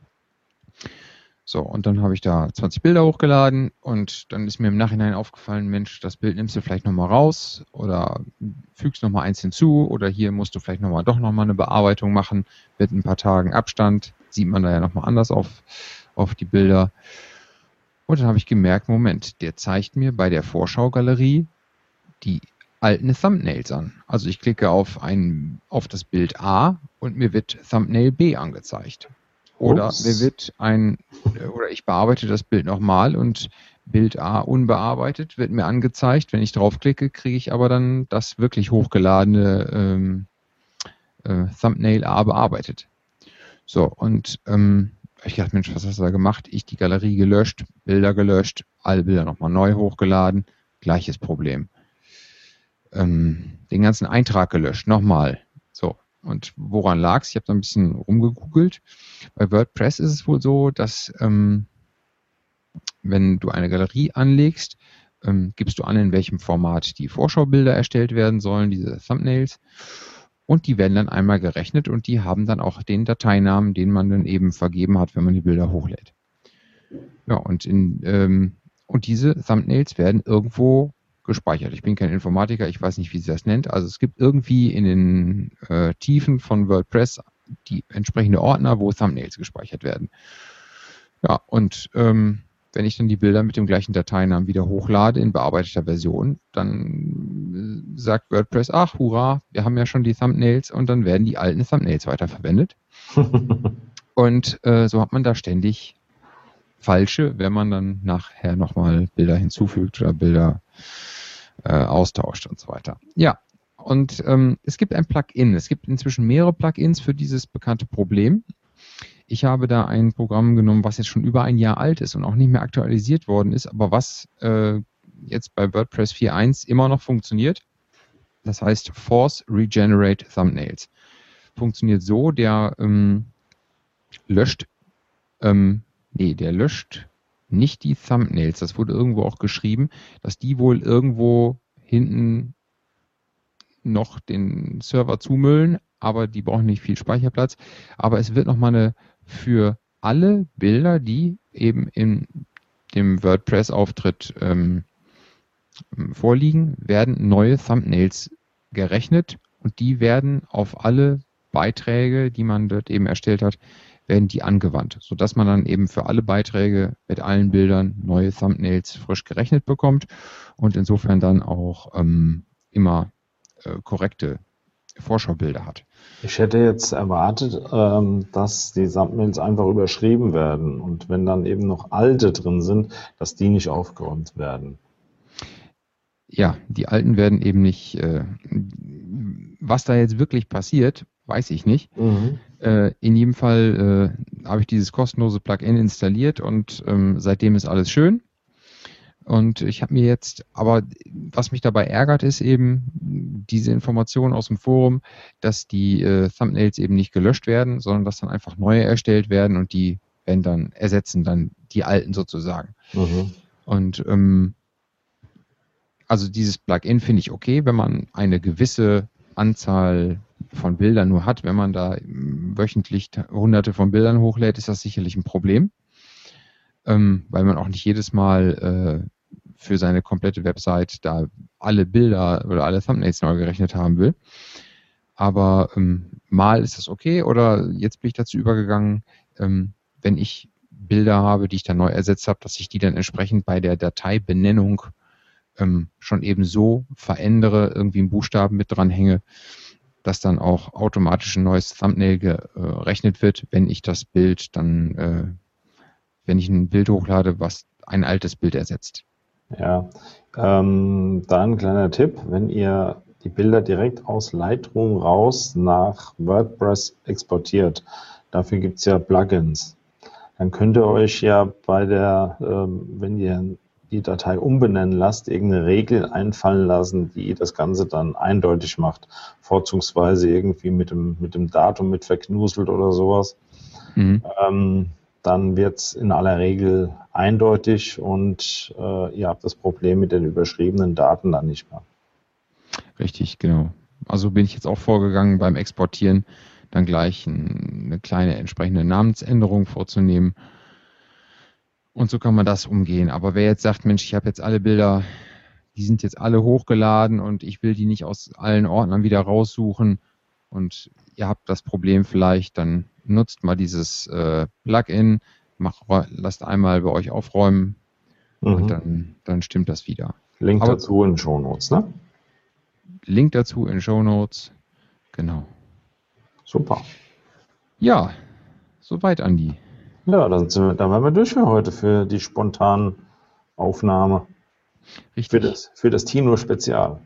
So, und dann habe ich da 20 Bilder hochgeladen und dann ist mir im Nachhinein aufgefallen, Mensch, das Bild nimmst du vielleicht nochmal raus oder fügst nochmal eins hinzu oder hier musst du vielleicht doch nochmal eine Bearbeitung machen mit ein paar Tagen Abstand. Sieht man da ja nochmal anders auf die Bilder. Und dann habe ich gemerkt, Moment, der zeigt mir bei der Vorschau-Galerie die alten Thumbnails an. Also ich klicke auf das Bild A und mir wird Thumbnail B angezeigt. Oder ich bearbeite das Bild nochmal und Bild A unbearbeitet wird mir angezeigt. Wenn ich draufklicke, kriege ich aber dann das wirklich hochgeladene Thumbnail A bearbeitet. So, und ich dachte, Mensch, was hast du da gemacht? Ich die Galerie gelöscht, Bilder gelöscht, alle Bilder nochmal neu hochgeladen, gleiches Problem. Den ganzen Eintrag gelöscht, nochmal. So. Und woran lag es? Ich habe da ein bisschen rumgegoogelt. Bei WordPress ist es wohl so, dass wenn du eine Galerie anlegst, gibst du an, in welchem Format die Vorschaubilder erstellt werden sollen, diese Thumbnails. Und die werden dann einmal gerechnet und die haben dann auch den Dateinamen, den man dann eben vergeben hat, wenn man die Bilder hochlädt. Ja, und diese Thumbnails werden irgendwo gespeichert. Ich bin kein Informatiker, ich weiß nicht, wie sie das nennt. Also es gibt irgendwie in den Tiefen von WordPress die entsprechende Ordner, wo Thumbnails gespeichert werden. Ja, und wenn ich dann die Bilder mit dem gleichen Dateinamen wieder hochlade in bearbeiteter Version, dann sagt WordPress, ach hurra, wir haben ja schon die Thumbnails, und dann werden die alten Thumbnails weiterverwendet. Und so hat man da ständig falsche, wenn man dann nachher nochmal Bilder hinzufügt oder Bilder austauscht und so weiter. Ja, und es gibt ein Plugin. Es gibt inzwischen mehrere Plugins für dieses bekannte Problem. Ich habe da ein Programm genommen, was jetzt schon über ein Jahr alt ist und auch nicht mehr aktualisiert worden ist, aber was jetzt bei WordPress 4.1 immer noch funktioniert. Das heißt Force Regenerate Thumbnails. Funktioniert so, der löscht nicht die Thumbnails. Das wurde irgendwo auch geschrieben, dass die wohl irgendwo hinten noch den Server zumüllen, aber die brauchen nicht viel Speicherplatz. Aber es wird nochmal für alle Bilder, die eben in dem WordPress-Auftritt vorliegen, werden neue Thumbnails gerechnet und die werden auf alle Beiträge, die man dort eben erstellt hat, werden die angewandt, sodass man dann eben für alle Beiträge mit allen Bildern neue Thumbnails frisch gerechnet bekommt und insofern dann auch immer korrekte Vorschaubilder hat. Ich hätte jetzt erwartet, dass die Thumbnails einfach überschrieben werden und wenn dann eben noch alte drin sind, dass die nicht aufgeräumt werden. Ja, die alten werden eben nicht, Was da jetzt wirklich passiert, weiß ich nicht. In jedem Fall habe ich dieses kostenlose Plugin installiert und seitdem ist alles schön. Und ich habe mir jetzt, aber was mich dabei ärgert, ist eben diese Information aus dem Forum, dass die Thumbnails eben nicht gelöscht werden, sondern dass dann einfach neue erstellt werden und die werden dann ersetzen dann die alten sozusagen. Und also dieses Plugin finde ich okay, wenn man eine gewisse Anzahl von Bildern nur hat. Wenn man da wöchentlich hunderte von Bildern hochlädt, ist das sicherlich ein Problem, weil man auch nicht jedes Mal für seine komplette Website da alle Bilder oder alle Thumbnails neu gerechnet haben will. Aber mal ist das okay, oder jetzt bin ich dazu übergegangen, wenn ich Bilder habe, die ich dann neu ersetzt habe, dass ich die dann entsprechend bei der Dateibenennung schon eben so verändere, irgendwie einen Buchstaben mit dranhänge, dass dann auch automatisch ein neues Thumbnail gerechnet wird, wenn ich das Bild dann, wenn ich ein Bild hochlade, was ein altes Bild ersetzt. Ja, da ein kleiner Tipp, wenn ihr die Bilder direkt aus Lightroom raus nach WordPress exportiert, dafür gibt es ja Plugins, dann könnt ihr euch ja bei der, wenn ihr die Datei umbenennen lasst, irgendeine Regel einfallen lassen, die das Ganze dann eindeutig macht, vorzugsweise irgendwie mit dem Datum mit verknuselt oder sowas. Dann wird es in aller Regel eindeutig und ihr habt das Problem mit den überschriebenen Daten dann nicht mehr. Richtig, genau. Also bin ich jetzt auch vorgegangen beim Exportieren, dann gleich eine kleine entsprechende Namensänderung vorzunehmen. Und so kann man das umgehen. Aber wer jetzt sagt, Mensch, ich habe jetzt alle Bilder, die sind jetzt alle hochgeladen und ich will die nicht aus allen Ordnern wieder raussuchen und ihr habt das Problem vielleicht, dann nutzt mal dieses Plugin, lasst einmal bei euch aufräumen und dann stimmt das wieder. Link dazu in den Shownotes, ne? Link dazu in Shownotes, genau. Super. Ja, soweit, Andi. Ja, dann waren wir durch für heute, für die spontane Aufnahme. Richtig. Für das Tino-Spezial.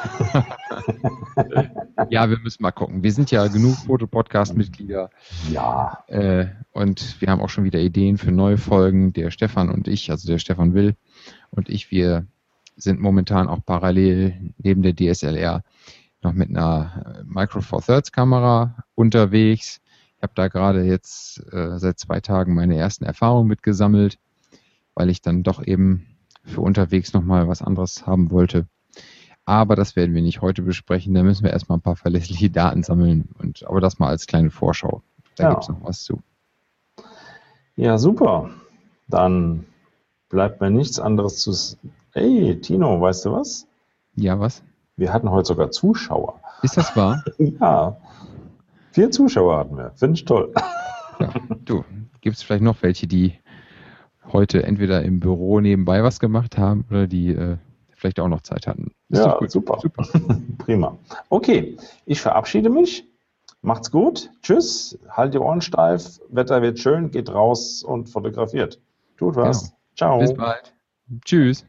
Ja, wir müssen mal gucken. Wir sind ja genug Foto-Podcast-Mitglieder. Ja. Und wir haben auch schon wieder Ideen für neue Folgen. Der Stefan und ich, also der Stefan Will und ich, wir sind momentan auch parallel neben der DSLR noch mit einer Micro Four Thirds Kamera unterwegs. Ich habe da gerade jetzt seit 2 Tagen meine ersten Erfahrungen mitgesammelt, weil ich dann doch eben für unterwegs nochmal was anderes haben wollte. Aber das werden wir nicht heute besprechen. Da müssen wir erstmal ein paar verlässliche Daten sammeln. Aber das mal als kleine Vorschau. Da gibt es noch was zu. Ja, super. Dann bleibt mir nichts anderes zu... Hey, Tino, weißt du was? Ja, was? Wir hatten heute sogar Zuschauer. Ist das wahr? Ja. 4 Zuschauer hatten wir. Finde ich toll. Ja, du, gibt es vielleicht noch welche, die heute entweder im Büro nebenbei was gemacht haben oder die vielleicht auch noch Zeit hatten. Ist ja, super. Prima. Okay, ich verabschiede mich. Macht's gut. Tschüss. Halt die Ohren steif. Wetter wird schön. Geht raus und fotografiert. Tut was. Genau. Ciao. Bis bald. Tschüss.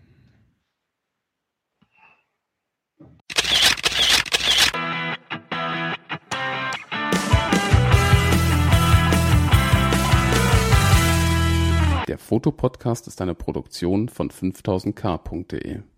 Der Fotopodcast ist eine Produktion von 5000k.de.